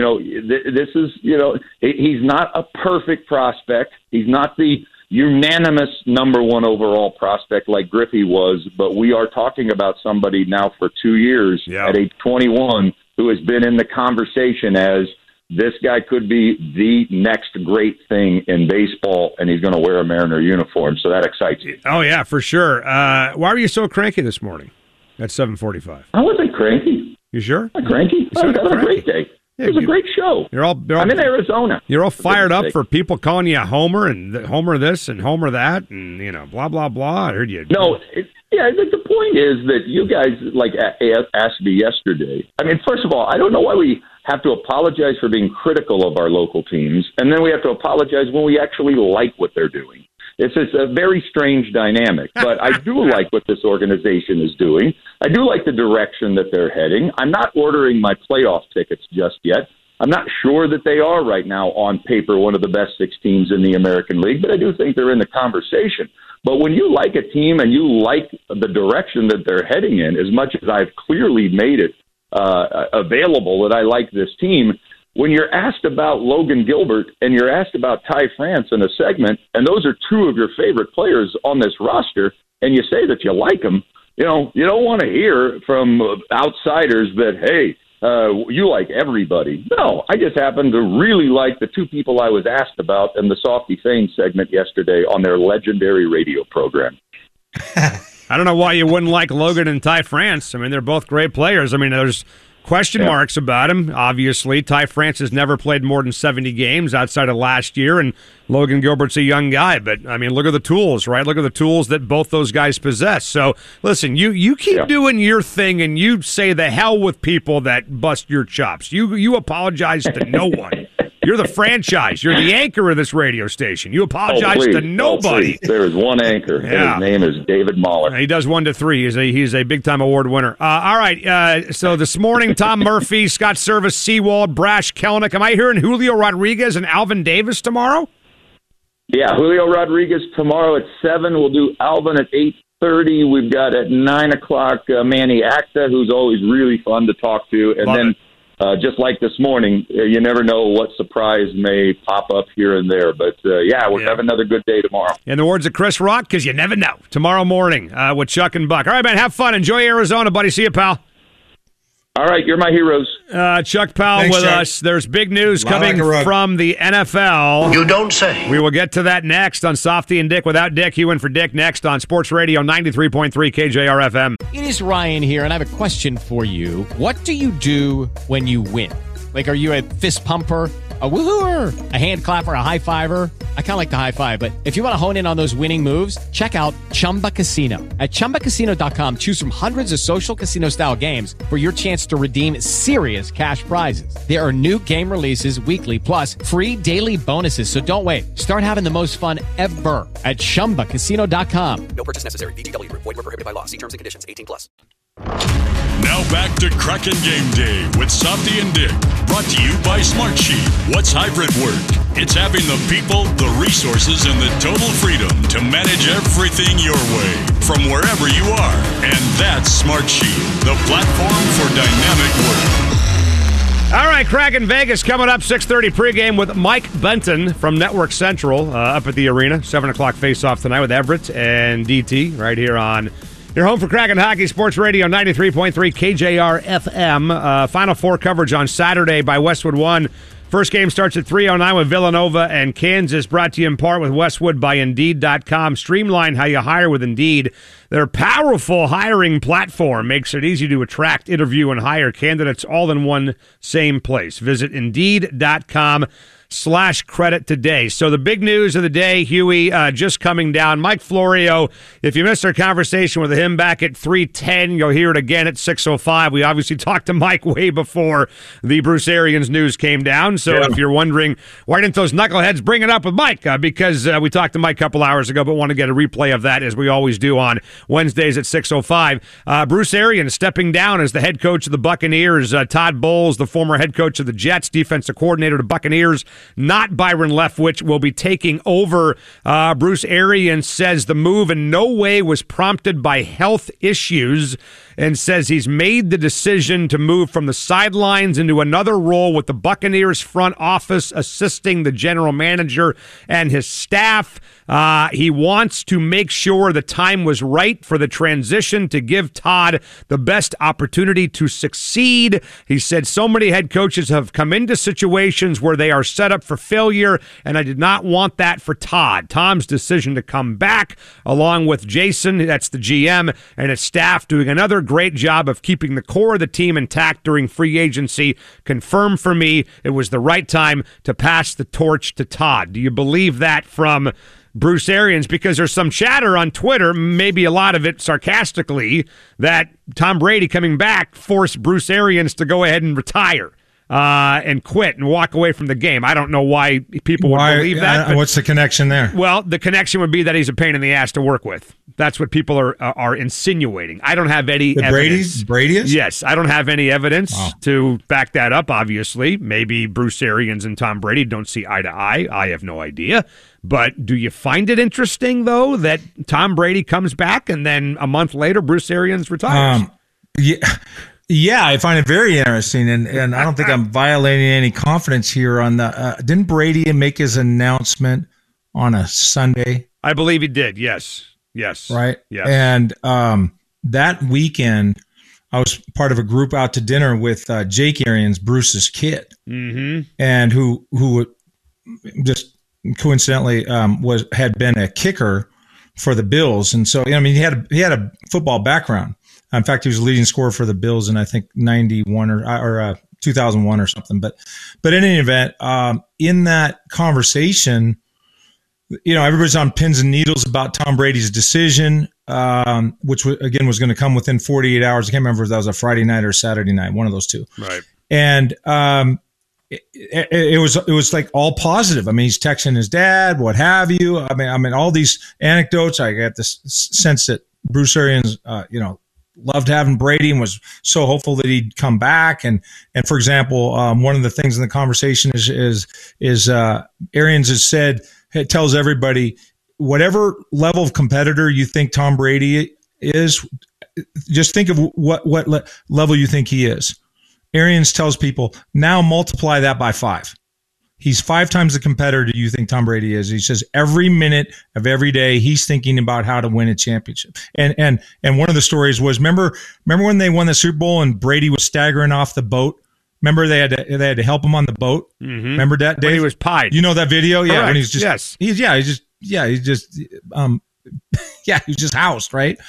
this is, he's not a perfect prospect. He's not the unanimous number 1 overall prospect like Griffey was, but we are talking about somebody now for 2 years at age 21 who has been in the conversation as this guy could be the next great thing in baseball, and he's going to wear a Mariner uniform, so that excites me. Oh, yeah, for sure. Why were you so cranky this morning at 7:45? I wasn't cranky. You sure? Not cranky. I had a great day. It was a great show. I'm in Arizona. You're all fired up for people calling you a homer and homer this and homer that and, blah, blah, blah. I heard you. No, the point is that you guys, asked me yesterday. First of all, I don't know why we have to apologize for being critical of our local teams, and then we have to apologize when we actually like what they're doing. It's just a very strange dynamic, but I do like what this organization is doing. I do like the direction that they're heading. I'm not ordering my playoff tickets just yet. I'm not sure that they are right now on paper one of the best 6 teams in the American League, but I do think they're in the conversation. But when you like a team and you like the direction that they're heading in, as much as I've clearly made it available that I like this team, when you're asked about Logan Gilbert and you're asked about Ty France in a segment, and those are 2 of your favorite players on this roster, and you say that you like them, you don't want to hear from outsiders that, hey, you like everybody. No, I just happen to really like the 2 people I was asked about in the Softy Fame segment yesterday on their legendary radio program. I don't know why you wouldn't like Logan and Ty France. They're both great players. There's question marks about him, obviously. Ty France has never played more than 70 games outside of last year, and Logan Gilbert's a young guy. But, look at the tools, right? Look at the tools that both those guys possess. So, listen, you keep doing your thing, and you say the hell with people that bust your chops. You apologize to no one. You're the franchise. You're the anchor of this radio station. You apologize to nobody. There is one anchor, and his name is David Mahler. He does 1 to 3. He's a big-time award winner. All right, so this morning, Tom Murphy, Scott Service, Seawald, Brash, Kelnick. Am I hearing Julio Rodriguez and Alvin Davis tomorrow? Yeah, Julio Rodriguez tomorrow at 7. We'll do Alvin at 8:30. We've got at 9 o'clock Manny Acta, who's always really fun to talk to. And then just like this morning, you never know what surprise may pop up here and there. But, we're going to have another good day tomorrow. In the words of Chris Rock, because you never know. Tomorrow morning with Chuck and Buck. All right, man, have fun. Enjoy Arizona, buddy. See you, pal. All right, you're my heroes. Chuck Powell with us. There's big news coming from the NFL. You don't say. We will get to that next on Softy and Dick Without Dick. Hugh in for Dick next on Sports Radio 93.3 KJR FM. It is Ryan here, and I have a question for you. What do you do when you win? Are you a fist pumper, a woohooer, a hand clapper, a high fiver? I kind of like the high five, but if you want to hone in on those winning moves, check out Chumba Casino. At ChumbaCasino.com, choose from hundreds of social casino-style games for your chance to redeem serious cash prizes. There are new game releases weekly, plus free daily bonuses, so don't wait. Start having the most fun ever at ChumbaCasino.com. No purchase necessary. VGW. Void where prohibited by law. See terms and conditions. 18+. Now back to Kraken Game Day with Softy and Dick. Brought to you by Smartsheet. What's hybrid work? It's having the people, the resources, and the total freedom to manage everything your way from wherever you are. And that's Smartsheet, the platform for dynamic work. All right, Kraken Vegas coming up, 6:30 pregame with Mike Benton from Network Central up at the arena. 7 o'clock face-off tonight with Everett and DT right here on your home for Kraken Hockey Sports Radio, 93.3 KJR FM. Final Four coverage on Saturday by Westwood One. First game starts at 3:09 with Villanova and Kansas, brought to you in part with Westwood by Indeed.com. Streamline how you hire with Indeed. Their powerful hiring platform makes it easy to attract, interview, and hire candidates all in one same place. Visit Indeed.com/credit today. So the big news of the day, Huey, just coming down. Mike Florio, if you missed our conversation with him back at 3:10, you'll hear it again at 6:05. We obviously talked to Mike way before the Bruce Arians news came down. So if you're wondering, why didn't those knuckleheads bring it up with Mike? Because we talked to Mike a couple hours ago, but want to get a replay of that as we always do on Wednesdays at 6:05. Bruce Arians stepping down as the head coach of the Buccaneers. Todd Bowles, the former head coach of the Jets, defensive coordinator of the Buccaneers, not Byron Leftwich, will be taking over. Bruce Arians says the move in no way was prompted by health issues and says he's made the decision to move from the sidelines into another role with the Buccaneers front office, assisting the general manager and his staff. He wants to make sure the time was right for the transition to give Todd the best opportunity to succeed. He said so many head coaches have come into situations where they are set up for failure, and I did not want that for Todd. Tom's decision to come back, along with Jason, that's the GM, and his staff doing another great job of keeping the core of the team intact during free agency, confirmed for me it was the right time to pass the torch to Todd. Do you believe that from Bruce Arians? Because there's some chatter on Twitter, maybe a lot of it sarcastically, that Tom Brady coming back forced Bruce Arians to go ahead and retire and quit and walk away from the game. I don't know why people would believe that. What's the connection there? Well, the connection would be that he's a pain in the ass to work with. That's what people are insinuating. I don't have any evidence. Brady is? Yes, I don't have any evidence to back that up, obviously. Maybe Bruce Arians and Tom Brady don't see eye to eye. I have no idea. But do you find it interesting, though, that Tom Brady comes back and then a month later Bruce Arians retires? Yeah, I find it very interesting, and I don't think I'm violating any confidence here on the didn't Brady make his announcement on a Sunday? I believe he did, yes. Right? Yes. And that weekend, I was part of a group out to dinner with Jake Arians, Bruce's kid, and who just coincidentally had been a kicker for the Bills, and so I mean he had a football background. In fact, he was the leading scorer for the Bills in I think 91 or 2001 or something. But in any event, in that conversation, everybody's on pins and needles about Tom Brady's decision, which again was going to come within 48 hours. I can't remember if that was a Friday night or Saturday night, one of those two. Right. And it was like all positive. I mean, he's texting his dad, what have you. I mean, all these anecdotes. I got this sense that Bruce Arians, loved having Brady and was so hopeful that he'd come back. And for example, one of the things in the conversation is Arians has said, tells everybody, whatever level of competitor you think Tom Brady is, just think of what level you think he is. Arians tells people, now multiply that by 5. He's 5 times the competitor you think Tom Brady is. He says every minute of every day he's thinking about how to win a championship. And one of the stories was remember when they won the Super Bowl and Brady was staggering off the boat. Remember they had to help him on the boat. Mm-hmm. Remember that, Dave? When he was pied. You know that video? Correct. Yeah. When he's just he was just housed, right?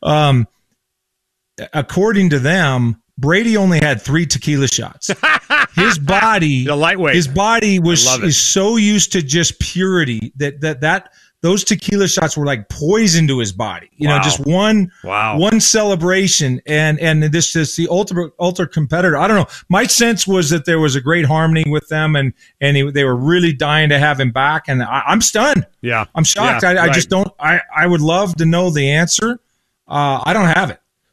According to them, Brady only had 3 tequila shots. His body, the lightweight. His body is so used to just purity that those tequila shots were like poison to his body. Just one celebration, and this is the ultimate competitor. I don't know. My sense was that there was a great harmony with them, and they were really dying to have him back. And I'm stunned. Yeah, I'm shocked. Yeah, I just don't. I would love to know the answer. I don't have it.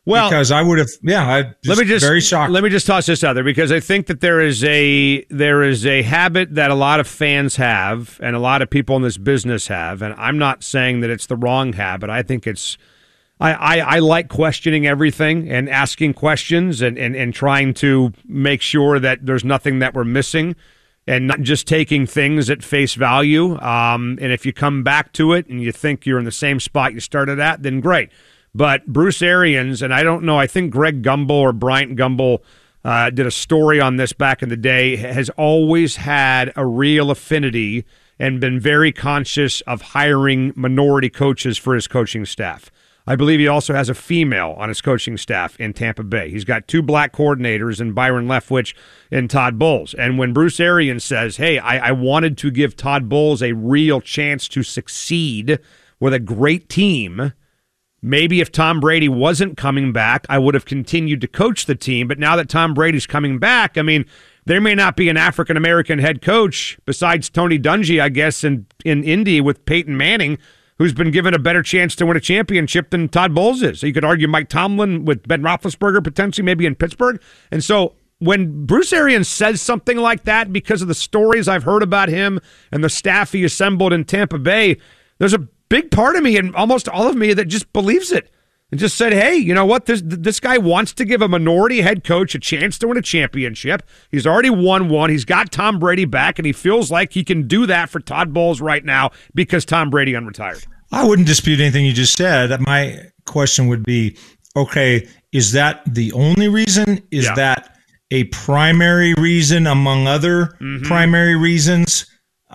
Well, because I would have, very shocked. Let me just toss this out there, because I think that there is a habit that a lot of fans have and a lot of people in this business have, and I'm not saying that it's the wrong habit. I think it's I like questioning everything and asking questions and trying to make sure that there's nothing that we're missing and not just taking things at face value. And if you come back to it and you think you're in the same spot you started at, then great. But Bruce Arians, and I don't know, I think Greg Gumbel or Bryant Gumbel did a story on this back in the day, has always had a real affinity and been very conscious of hiring minority coaches for his coaching staff. I believe he also has a female on his coaching staff in Tampa Bay. He's got 2 black coordinators in Byron Leftwich and Todd Bowles. And when Bruce Arians says, hey, I wanted to give Todd Bowles a real chance to succeed with a great team, maybe if Tom Brady wasn't coming back, I would have continued to coach the team. But now that Tom Brady's coming back, I mean, there may not be an African-American head coach besides Tony Dungy, I guess, in Indy with Peyton Manning, who's been given a better chance to win a championship than Todd Bowles is. So you could argue Mike Tomlin with Ben Roethlisberger potentially maybe in Pittsburgh. And so when Bruce Arians says something like that, because of the stories I've heard about him and the staff he assembled in Tampa Bay, there's a big part of me and almost all of me that just believes it and just said, hey, you know what? This guy wants to give a minority head coach a chance to win a championship. He's already won one. He's got Tom Brady back, and he feels like he can do that for Todd Bowles right now because Tom Brady unretired. I wouldn't dispute anything you just said. My question would be, okay, is that the only reason? Is that a primary reason among other primary reasons?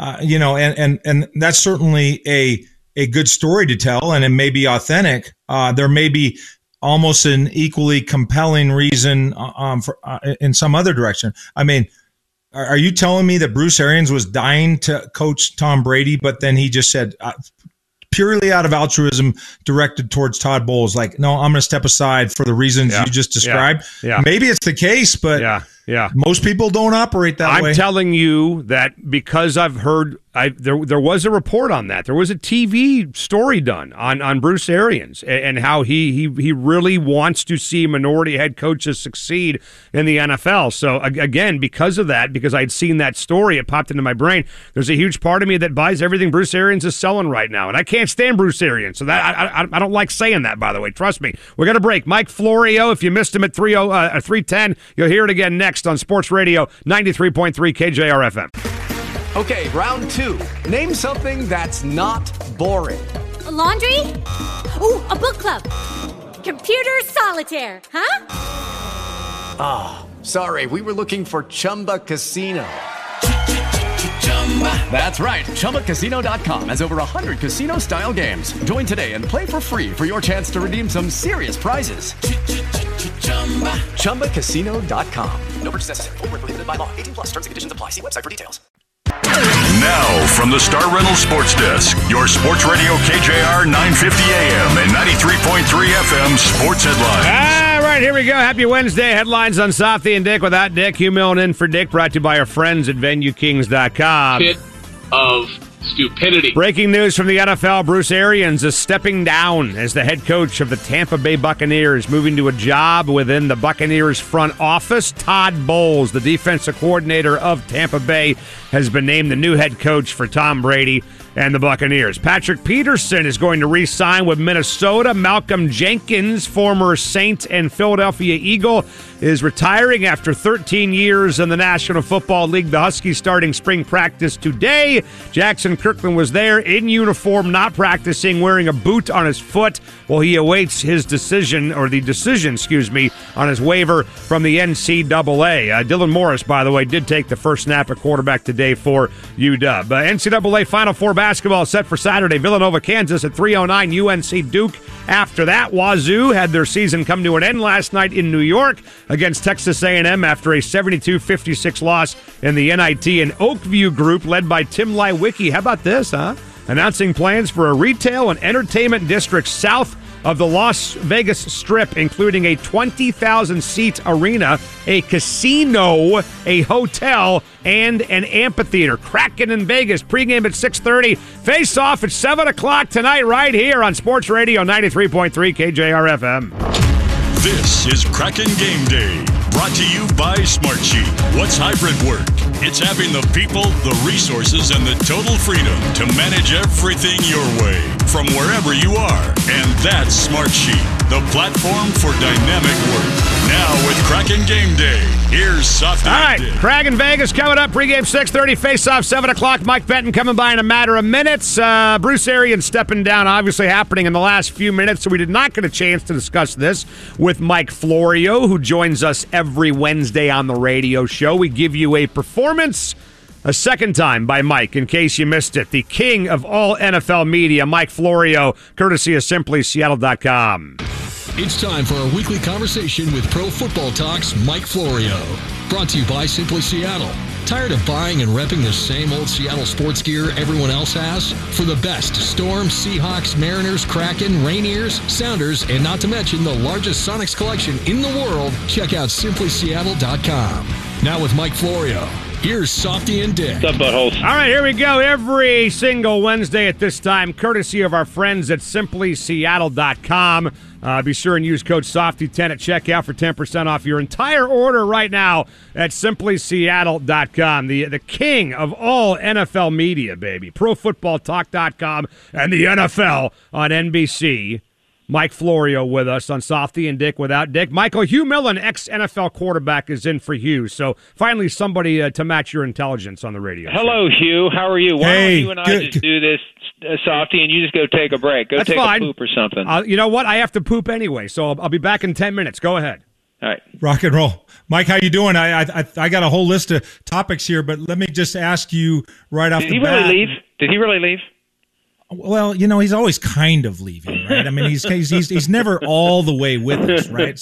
And that's certainly a good story to tell, and it may be authentic. There may be almost an equally compelling reason in some other direction. I mean, are you telling me that Bruce Arians was dying to coach Tom Brady, but then he just said, purely out of altruism, directed towards Todd Bowles, like, no, I'm going to step aside for the reasons you just described? Yeah. Maybe it's the case, but most people don't operate that way. I'm telling you that because I've heard there was a report on that. There was a TV story done on Bruce Arians and how he really wants to see minority head coaches succeed in the NFL. So again, because of that, because I'd seen that story, it popped into my brain. There's a huge part of me that buys everything Bruce Arians is selling right now, and I can't stand Bruce Arians. So that I don't like saying that, by the way. Trust me. We're gonna break. Mike Florio, if you missed him at 3:10, you'll hear it again next on Sports Radio 93.3 KJR FM. Okay, round 2. Name something that's not boring. A laundry? Ooh, a book club. Computer solitaire, huh? Ah, sorry, we were looking for Chumba Casino. That's right, ChumbaCasino.com has over 100 casino-style games. Join today and play for free for your chance to redeem some serious prizes. ChumbaCasino.com. No purchase necessary. Void where prohibited by law. 18+ terms and conditions apply. See website for details. Now, from the Star Reynolds Sports Desk, your Sports Radio KJR 950 AM and 93.3 FM Sports Headlines. All right, here we go. Happy Wednesday. Headlines on Softy and Dick without Dick. Hugh Milne in for Dick, brought to you by our friends at VenueKings.com. Pit of stupidity. Breaking news from the NFL. Bruce Arians is stepping down as the head coach of the Tampa Bay Buccaneers, moving to a job within the Buccaneers front office. Todd Bowles, the defensive coordinator of Tampa Bay, has been named the new head coach for Tom Brady and the Buccaneers. Patrick Peterson is going to re-sign with Minnesota. Malcolm Jenkins, former Saint and Philadelphia Eagle, is retiring after 13 years in the National Football League. The Huskies starting spring practice today. Jackson Kirkland was there in uniform, not practicing, wearing a boot on his foot while he awaits his decision, on his waiver from the NCAA. Dylan Morris, by the way, did take the first snap at quarterback today for UW. NCAA Final Four basketball set for Saturday. Villanova, Kansas at 3:09. UNC Duke. After that, Wazoo had their season come to an end last night in New York against Texas A&M after a 72-56 loss in the NIT and Oakview group led by Tim Leiweke. How about this, huh? Announcing plans for a retail and entertainment district south of the Las Vegas Strip, including a 20,000-seat arena, a casino, a hotel, and an amphitheater. Kraken in Vegas, pregame at 6:30. Face-off at 7 o'clock tonight right here on Sports Radio 93.3 KJR FM. This is Kraken Game Day, brought to you by Smartsheet. What's hybrid work? It's having the people, the resources, and the total freedom to manage everything your way from wherever you are. And that's Smartsheet, the platform for dynamic work. Now with Kraken Game Day, here's Softy. All right, Kraken Vegas coming up. Pregame 6:30, face-off 7 o'clock. Mike Benton coming by in a matter of minutes. Bruce Arians stepping down, obviously happening in the last few minutes, so we did not get a chance to discuss this with Mike Florio, who joins us every Wednesday on the radio show. We give you a performance a second time by Mike, in case you missed it. The king of all NFL media, Mike Florio, courtesy of SimplySeattle.com. It's time for our weekly conversation with Pro Football Talk's Mike Florio. Brought to you by Simply Seattle. Tired of buying and repping the same old Seattle sports gear everyone else has? For the best Storm, Seahawks, Mariners, Kraken, Rainiers, Sounders, and not to mention the largest Sonics collection in the world, check out SimplySeattle.com. Now with Mike Florio, here's Softy and Dick. What's up, buttholes? All right, here we go. Every single Wednesday at this time, courtesy of our friends at SimplySeattle.com. Be sure and use code SOFTY10 at checkout for 10% off your entire order right now at SimplySeattle.com. The king of all NFL media, baby. ProFootballTalk.com and the NFL on NBC. Mike Florio with us on Softy and Dick without Dick. Michael, Hugh Millen, ex-NFL quarterback, is in for Hugh. So finally somebody to match your intelligence on the radio. Hello, Hugh. How are you? Why don't you and I just do this, Softy, and you just go take a break. Go That's take fine. a poop or something. You know what? I have to poop anyway, so I'll be back in 10 minutes. Go ahead. All right. Rock and roll. Mike, how you doing? I got a whole list of topics here, but let me just ask you right off the bat. Did he really leave? Did he really leave? Well, you know, he's always kind of leaving, right? I mean, he's never all the way with us, right?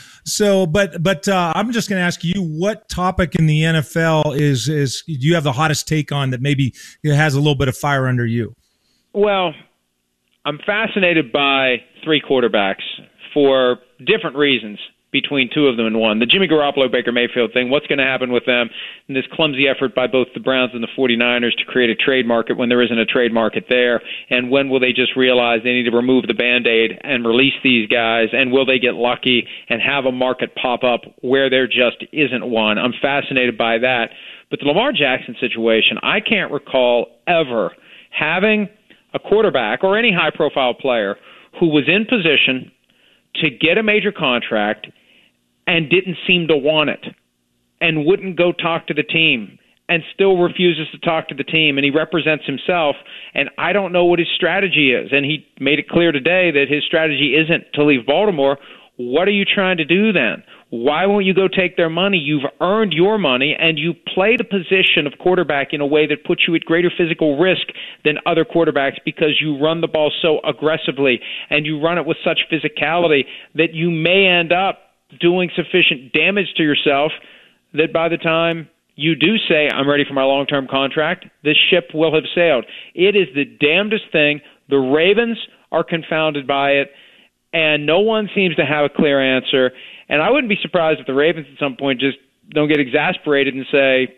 But I'm just going to ask you, what topic in the NFL is do you have the hottest take on that maybe it has a little bit of fire under you? Well, I'm fascinated by three quarterbacks for different reasons between two of them and one. The Jimmy Garoppolo, Baker Mayfield thing, what's going to happen with them, and this clumsy effort by both the Browns and the 49ers to create a trade market when there isn't a trade market there, and when will they just realize they need to remove the Band-Aid and release these guys, and will they get lucky and have a market pop up where there just isn't one? I'm fascinated by that. But the Lamar Jackson situation, I can't recall ever having a quarterback or any high-profile player who was in position to get a major contract and didn't seem to want it and wouldn't go talk to the team and still refuses to talk to the team, and he represents himself, and I don't know what his strategy is. And he made it clear today that his strategy isn't to leave Baltimore. What are you trying to do then? Why won't you go take their money? You've earned your money, and you play the position of quarterback in a way that puts you at greater physical risk than other quarterbacks because you run the ball so aggressively and you run it with such physicality that you may end up doing sufficient damage to yourself that by the time you do say, I'm ready for my long-term contract, this ship will have sailed. It is the damnedest thing. The Ravens are confounded by it, and no one seems to have a clear answer. And I wouldn't be surprised if the Ravens at some point just don't get exasperated and say,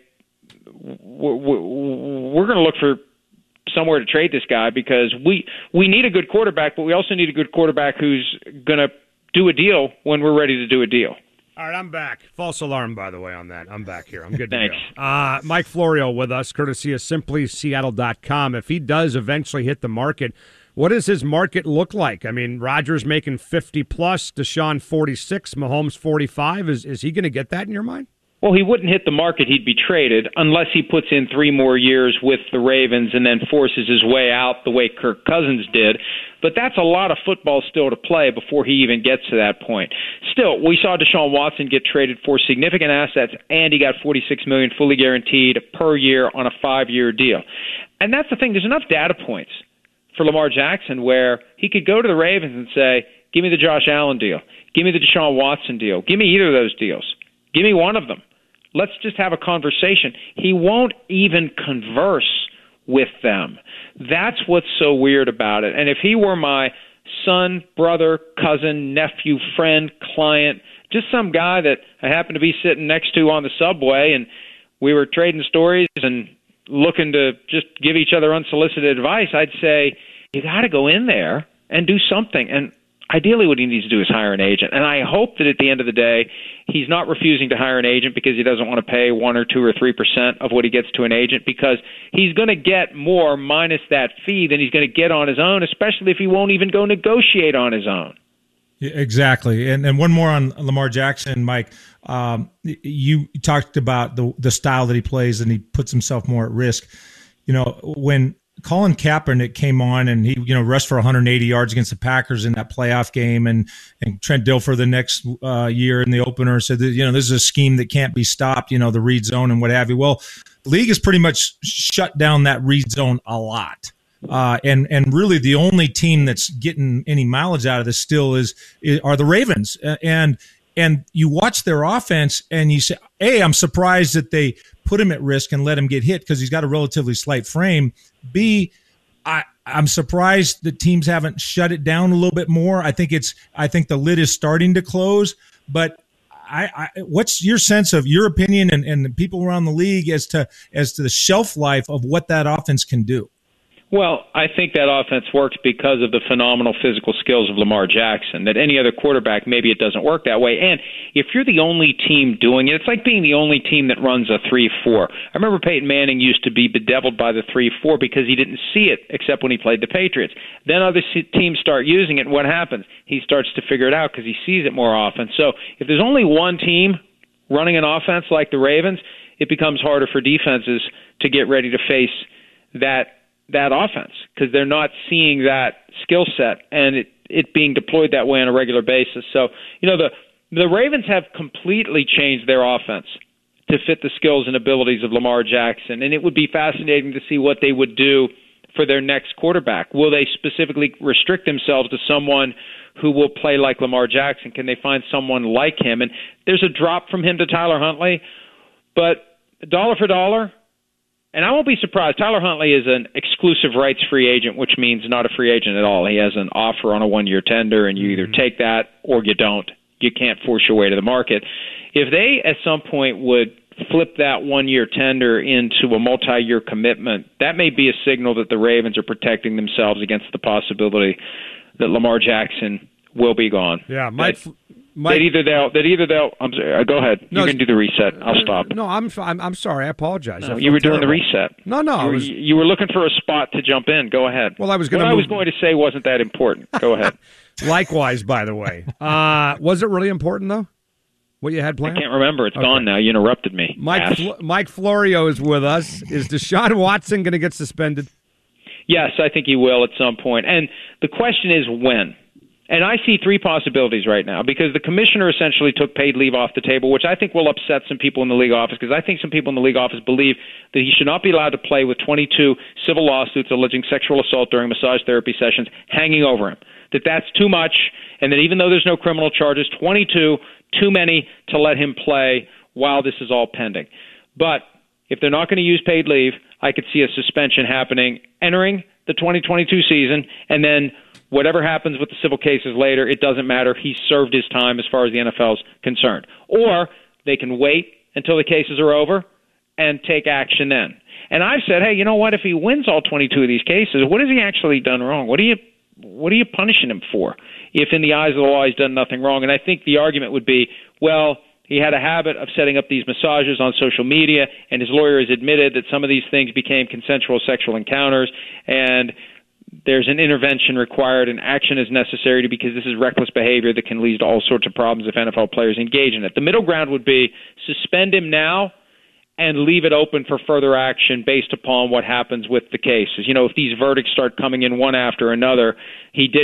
we're going to look for somewhere to trade this guy because we need a good quarterback, but we also need a good quarterback who's going to do a deal when we're ready to do a deal. All right, I'm back. False alarm, by the way, on that. I'm back here. I'm good to go. Mike Florio with us, courtesy of SimplySeattle.com. If he does eventually hit the market, what does his market look like? I mean, Rodgers making 50-plus, Deshaun 46, Mahomes 45. Is he going to get that in your mind? Well, he wouldn't hit the market. He'd be traded unless he puts in 3 more years with the Ravens and then forces his way out the way Kirk Cousins did. But that's a lot of football still to play before he even gets to that point. Still, we saw Deshaun Watson get traded for significant assets, and he got $46 million fully guaranteed per year on a 5-year deal. And that's the thing. There's enough data points for Lamar Jackson where he could go to the Ravens and say, give me the Josh Allen deal. Give me the Deshaun Watson deal. Give me either of those deals. Give me one of them. Let's just have a conversation. He won't even converse with them. That's what's so weird about it. And if he were my son, brother, cousin, nephew, friend, client, just some guy that I happened to be sitting next to on the subway and we were trading stories and looking to just give each other unsolicited advice, I'd say, you got to go in there and do something. And ideally what he needs to do is hire an agent. And I hope that at the end of the day, he's not refusing to hire an agent because he doesn't want to pay 1 or 2 or 3% of what he gets to an agent, because he's going to get more minus that fee than he's going to get on his own, especially if he won't even go negotiate on his own. Yeah, exactly. And one more on Lamar Jackson, Mike. You talked about the style that he plays, and he puts himself more at risk. You know, when Colin Kaepernick came on and he, rushed for 180 yards against the Packers in that playoff game, and Trent Dilfer the next year in the opener said that, this is a scheme that can't be stopped, the read zone and what have you. Well, the league has pretty much shut down that read zone a lot. And really the only team that's getting any mileage out of this still are the Ravens. And you watch their offense and you say, A, I'm surprised that they put him at risk and let him get hit because he's got a relatively slight frame. B, I'm surprised that teams haven't shut it down a little bit more. I think the lid is starting to close, but what's your sense of your opinion and the people around the league as to the shelf life of what that offense can do? Well, I think that offense works because of the phenomenal physical skills of Lamar Jackson, that any other quarterback, maybe it doesn't work that way. And if you're the only team doing it, it's like being the only team that runs a 3-4. I remember Peyton Manning used to be bedeviled by the 3-4 because he didn't see it except when he played the Patriots. Then other teams start using it, and what happens? He starts to figure it out because he sees it more often. So if there's only one team running an offense like the Ravens, it becomes harder for defenses to get ready to face that offense because they're not seeing that skill set and it being deployed that way on a regular basis. So, the Ravens have completely changed their offense to fit the skills and abilities of Lamar Jackson, and it would be fascinating to see what they would do for their next quarterback. Will they specifically restrict themselves to someone who will play like Lamar Jackson? Can they find someone like him? And there's a drop from him to Tyler Huntley, but dollar for dollar, and I won't be surprised. Tyler Huntley is an exclusive rights free agent, which means not a free agent at all. He has an offer on a 1-year tender, and you either take that or you don't. You can't force your way to the market. If they at some point would flip that 1-year tender into a multi-year commitment, that may be a signal that the Ravens are protecting themselves against the possibility that Lamar Jackson will be gone. Yeah, that either they'll. I'm sorry. Go ahead. You can do the reset. I'll stop. No, I'm sorry. I apologize. No, you were doing the reset. No. You were looking for a spot to jump in. Go ahead. Well, I was going to say wasn't that important. Go ahead. Likewise, by the way. Was it really important though? What you had planned? I can't remember. It's gone now. You interrupted me. Mike Florio is with us. Is Deshaun Watson going to get suspended? Yes, I think he will at some point. And the question is when. And I see 3 possibilities right now because the commissioner essentially took paid leave off the table, which I think will upset some people in the league office because I think some people in the league office believe that he should not be allowed to play with 22 civil lawsuits alleging sexual assault during massage therapy sessions hanging over him, that that's too much, and that even though there's no criminal charges, 22, too many to let him play while this is all pending. But if they're not going to use paid leave, I could see a suspension happening entering the 2022 season, and then whatever happens with the civil cases later, it doesn't matter. He served his time as far as the NFL is concerned. Or they can wait until the cases are over and take action then. And I've said, hey, you know what? If he wins all 22 of these cases, what has he actually done wrong? What are you punishing him for? If in the eyes of the law he's done nothing wrong. And I think the argument would be, well, he had a habit of setting up these massages on social media, and his lawyer has admitted that some of these things became consensual sexual encounters, and there's an intervention required and action is necessary because this is reckless behavior that can lead to all sorts of problems if NFL players engage in it. The middle ground would be suspend him now and leave it open for further action based upon what happens with the cases. If these verdicts start coming in one after another, he did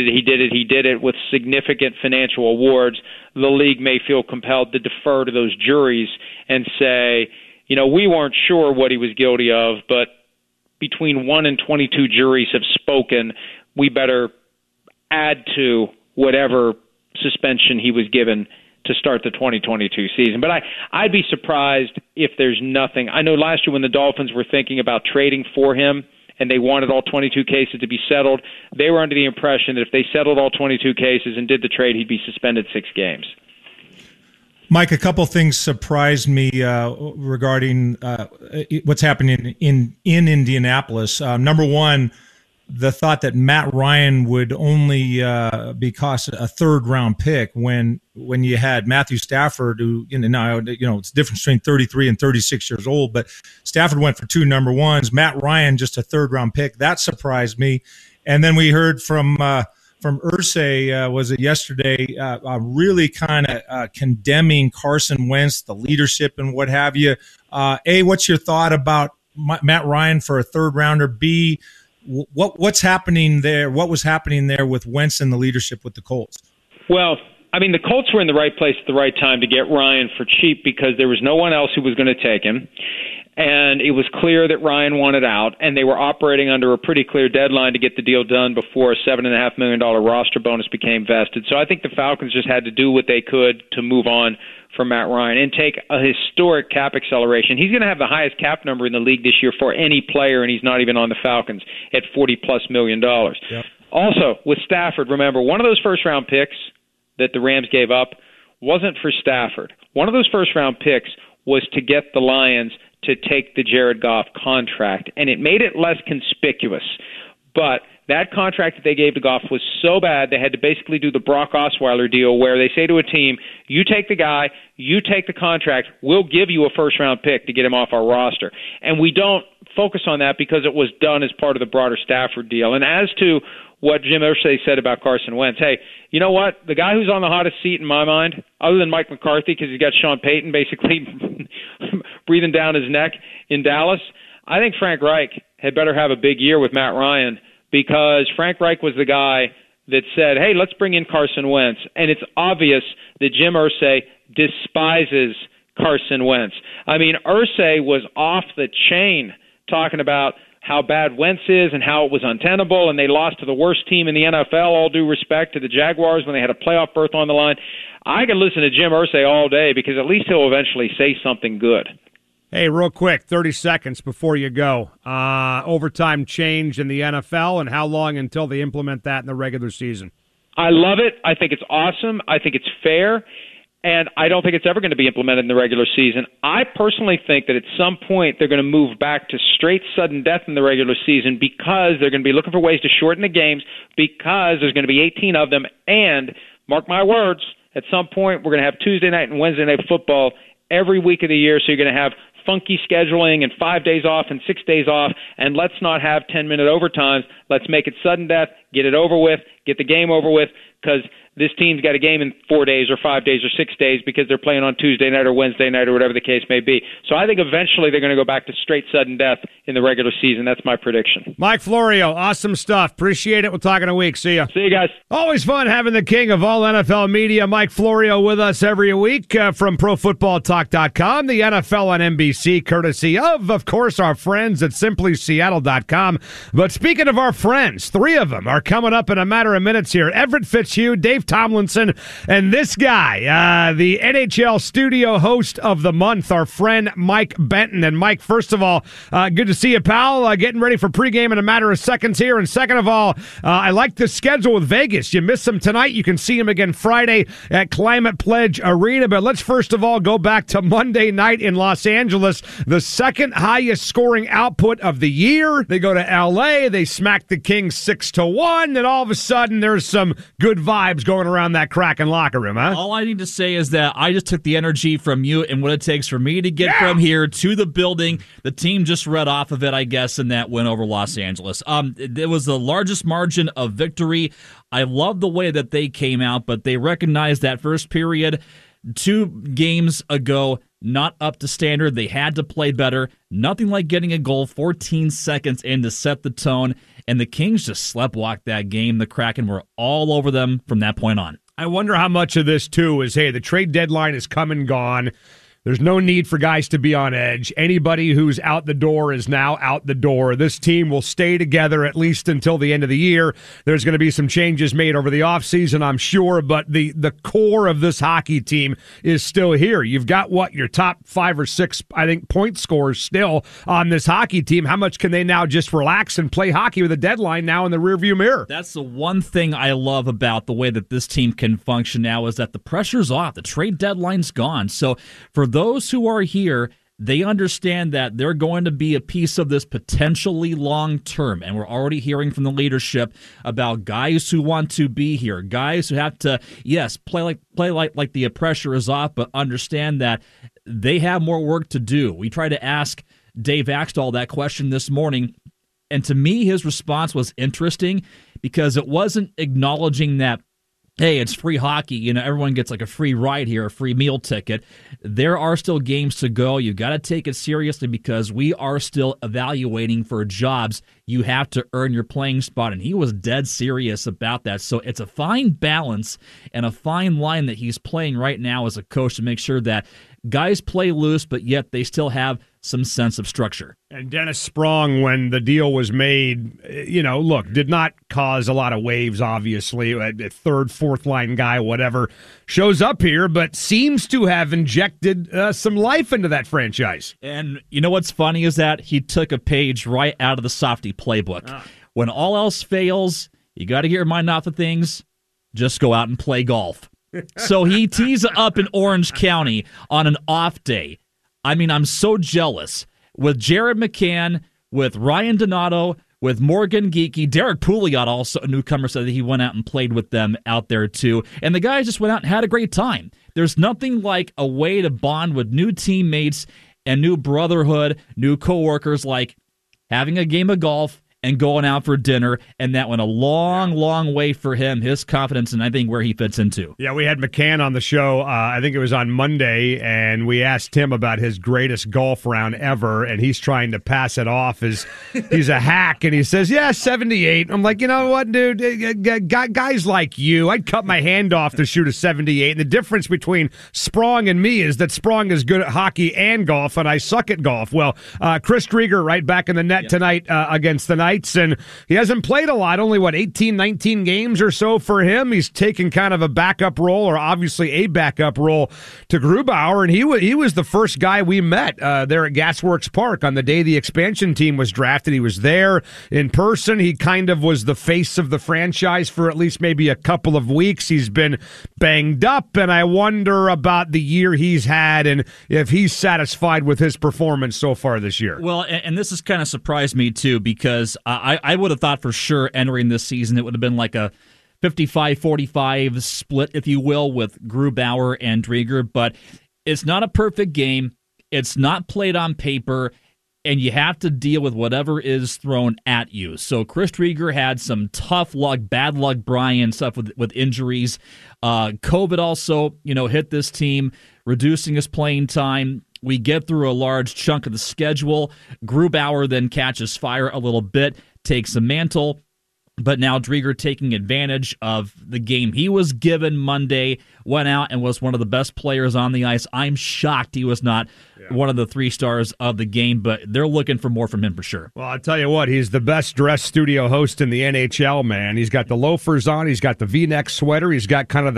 it with significant financial awards, the league may feel compelled to defer to those juries and say, we weren't sure what he was guilty of, but between 1 and 22 juries have spoken, we better add to whatever suspension he was given to start the 2022 season. But I'd be surprised if there's nothing. I know last year when the Dolphins were thinking about trading for him and they wanted all 22 cases to be settled, they were under the impression that if they settled all 22 cases and did the trade, he'd be suspended 6 games. Mike, a couple things surprised me regarding what's happening in Indianapolis. Number one, the thought that Matt Ryan would only be cost a third-round pick when you had Matthew Stafford, who now it's the difference between 33 and 36 years old, but Stafford went for 2 number ones. Matt Ryan just a third-round pick. That surprised me. And then we heard from Irsay, was it yesterday, really kind of condemning Carson Wentz, the leadership and what have you. A, what's your thought about Matt Ryan for a third rounder? B, what's happening there? What was happening there with Wentz and the leadership with the Colts? Well, I mean, the Colts were in the right place at the right time to get Ryan for cheap because there was no one else who was going to take him. And it was clear that Ryan wanted out, and they were operating under a pretty clear deadline to get the deal done before a $7.5 million roster bonus became vested. So I think the Falcons just had to do what they could to move on from Matt Ryan and take a historic cap acceleration. He's going to have the highest cap number in the league this year for any player, and he's not even on the Falcons at $40+ million. Yep. Also, with Stafford, remember, one of those first-round picks that the Rams gave up wasn't for Stafford. One of those first-round picks was to get the Lions to take the Jared Goff contract, and it made it less conspicuous. But that contract that they gave to Goff was so bad they had to basically do the Brock Osweiler deal where they say to a team, you take the guy, you take the contract, we'll give you a first-round pick to get him off our roster. And we don't focus on that because it was done as part of the broader Stafford deal. And as to what Jim Irsay said about Carson Wentz, hey, you know what? The guy who's on the hottest seat in my mind, other than Mike McCarthy because he's got Sean Payton basically breathing down his neck in Dallas, I think Frank Reich had better have a big year with Matt Ryan because Frank Reich was the guy that said, hey, let's bring in Carson Wentz. And it's obvious that Jim Irsay despises Carson Wentz. I mean, Irsay was off the chain talking about how bad Wentz is and how it was untenable, and they lost to the worst team in the NFL, all due respect to the Jaguars when they had a playoff berth on the line. I could listen to Jim Irsay all day because at least he'll eventually say something good. Hey, real quick, 30 seconds before you go. Overtime change in the NFL, and how long until they implement that in the regular season? I love it. I think it's awesome. I think it's fair. And I don't think it's ever going to be implemented in the regular season. I personally think that at some point they're going to move back to straight sudden death in the regular season because they're going to be looking for ways to shorten the games because there's going to be 18 of them. And, mark my words, at some point we're going to have Tuesday night and Wednesday night football every week of the year. So you're going to have funky scheduling and 5 days off and 6 days off. And let's not have 10-minute overtimes. Let's make it sudden death, get it over with, get the game over with, because this team's got a game in 4 days or 5 days or 6 days because they're playing on Tuesday night or Wednesday night or whatever the case may be. So I think eventually they're going to go back to straight sudden death in the regular season. That's my prediction. Mike Florio, awesome stuff. Appreciate it. We'll talk in a week. See ya. See you guys. Always fun having the king of all NFL media, Mike Florio, with us every week from ProFootballTalk.com, the NFL on NBC, courtesy of course, our friends at SimplySeattle.com. But speaking of our friends, 3 of them are coming up in a matter of minutes here. Everett Fitzhugh, Dave Tomlinson, and this guy, the NHL studio host of the month, our friend Mike Benton. And Mike, first of all, good to see you, pal. Getting ready for pregame in a matter of seconds here. And second of all, I like the schedule with Vegas. You missed them tonight. You can see them again Friday at Climate Pledge Arena. But let's first of all go back to Monday night in Los Angeles, the second highest scoring output of the year. They go to L.A., they smack the Kings 6-1, and all of a sudden there's some good vibes going around that Kraken locker room, huh? All I need to say is that I just took the energy from you and what it takes for me to get from here to the building. The team just read off of it, I guess, in that win over Los Angeles. It was the largest margin of victory. I love the way that they came out, but they recognized that first period 2 games ago, not up to standard. They had to play better. Nothing like getting a goal 14 seconds in to set the tone, and the Kings just sleptwalked that game. The Kraken were all over them from that point on. I wonder how much of this, too, is, hey, the trade deadline is come and gone. There's no need for guys to be on edge. Anybody who's out the door is now out the door. This team will stay together at least until the end of the year. There's going to be some changes made over the offseason, I'm sure, but the core of this hockey team is still here. You've got, your top 5 or 6, I think, point scorers still on this hockey team. How much can they now just relax and play hockey with a deadline now in the rearview mirror? That's the one thing I love about the way that this team can function now is that the pressure's off. The trade deadline's gone. So for those who are here, they understand that they're going to be a piece of this potentially long term. And we're already hearing from the leadership about guys who want to be here, guys who have to, yes, play like the pressure is off, but understand that they have more work to do. We tried to ask Dave Axtell that question this morning, and to me, his response was interesting because it wasn't acknowledging that, hey, it's free hockey, everyone gets like a free ride here, a free meal ticket. There are still games to go. You got to take it seriously because we are still evaluating for jobs. You have to earn your playing spot, and he was dead serious about that. So it's a fine balance and a fine line that he's playing right now as a coach to make sure that guys play loose, but yet they still have some sense of structure. And Dennis Sprong, when the deal was made, did not cause a lot of waves, obviously. A third, fourth line guy, whatever, shows up here, but seems to have injected some life into that franchise. And you know what's funny is that he took a page right out of the Softy playbook. When all else fails, you got to get your mind off of things, just go out and play golf. So he tees up in Orange County on an off day. I mean, I'm so jealous. With Jared McCann, with Ryan Donato, with Morgan Geekie, Derek Pouliot, also a newcomer, said that he went out and played with them out there too. And the guys just went out and had a great time. There's nothing like a way to bond with new teammates and new brotherhood, new coworkers, like having a game of golf and going out for dinner, and that went a long, long way for him, his confidence, and I think where he fits into. Yeah, we had McCann on the show, I think it was on Monday, and we asked him about his greatest golf round ever, and he's trying to pass it off as he's a hack, and he says, 78. I'm like, you know what, dude? Guys like you, I'd cut my hand off to shoot a 78, and the difference between Sprong and me is that Sprong is good at hockey and golf, and I suck at golf. Well, Chris Drieger right back in the net tonight against the Knights, and he hasn't played a lot, only 18, 19 games or so for him. He's taken kind of a backup role, or obviously a backup role, to Grubauer, and he was the first guy we met there at Gasworks Park on the day the expansion team was drafted. He was there in person. He kind of was the face of the franchise for at least maybe a couple of weeks. He's been banged up, and I wonder about the year he's had and if he's satisfied with his performance so far this year. Well, and this has kind of surprised me too, because I would have thought for sure entering this season it would have been like a 55-45 split, if you will, with Grubauer and Drieger, but it's not a perfect game. It's not played on paper, and you have to deal with whatever is thrown at you. So Chris Drieger had some tough luck, bad luck, Brian, stuff with injuries. COVID also, hit this team, reducing his playing time. We get through a large chunk of the schedule. Grubauer then catches fire a little bit, takes the mantle, but now Drieger taking advantage of the game he was given Monday, went out and was one of the best players on the ice. I'm shocked he was not one of the 3 stars of the game, but they're looking for more from him for sure. Well, I'll tell you what, he's the best dressed studio host in the NHL, man. He's got the loafers on, he's got the V-neck sweater, he's got kind of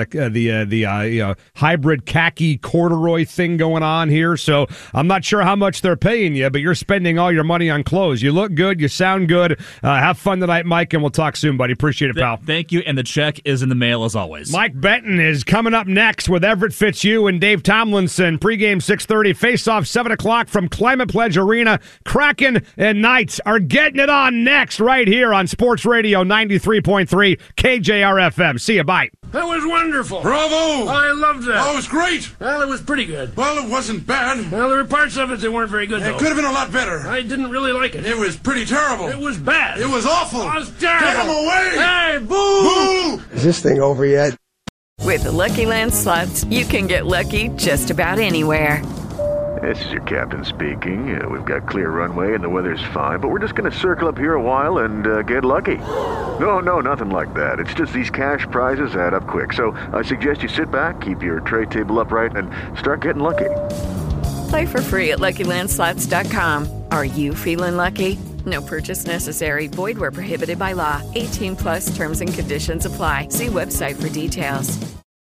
the hybrid khaki corduroy thing going on here. So I'm not sure how much they're paying you, but you're spending all your money on clothes. You look good, you sound good. Have fun tonight, Mike, and we'll talk soon, buddy. Appreciate it, pal. Thank you, and the check is in the mail as always. Mike Benton is coming up next with Everett Fitzhugh and Dave Tomlinson. Pregame 6:30, face-off 7 o'clock from Climate Pledge Arena. Kraken and Knights are getting it on next right here on Sports Radio 93.3 KJR-FM. See you, bye. That was wonderful. Bravo! I loved that. Oh, it was great. Well, it was pretty good. Well, it wasn't bad. Well, there were parts of it that weren't very good, though. It could have been a lot better. I didn't really like it. It was pretty terrible. It was bad. It was awful. It was terrible. Get him away! Hey, boo! Boo! Is this thing over yet? With the Lucky Land Slots, you can get lucky just about anywhere. This is your captain speaking. We've got clear runway and the weather's fine, but we're just going to circle up here a while and get lucky. No, nothing like that. It's just these cash prizes add up quick. So I suggest you sit back, keep your tray table upright, and start getting lucky. Play for free at LuckyLandSlots.com. Are you feeling lucky? No purchase necessary. Void where prohibited by law. 18+ terms and conditions apply. See website for details.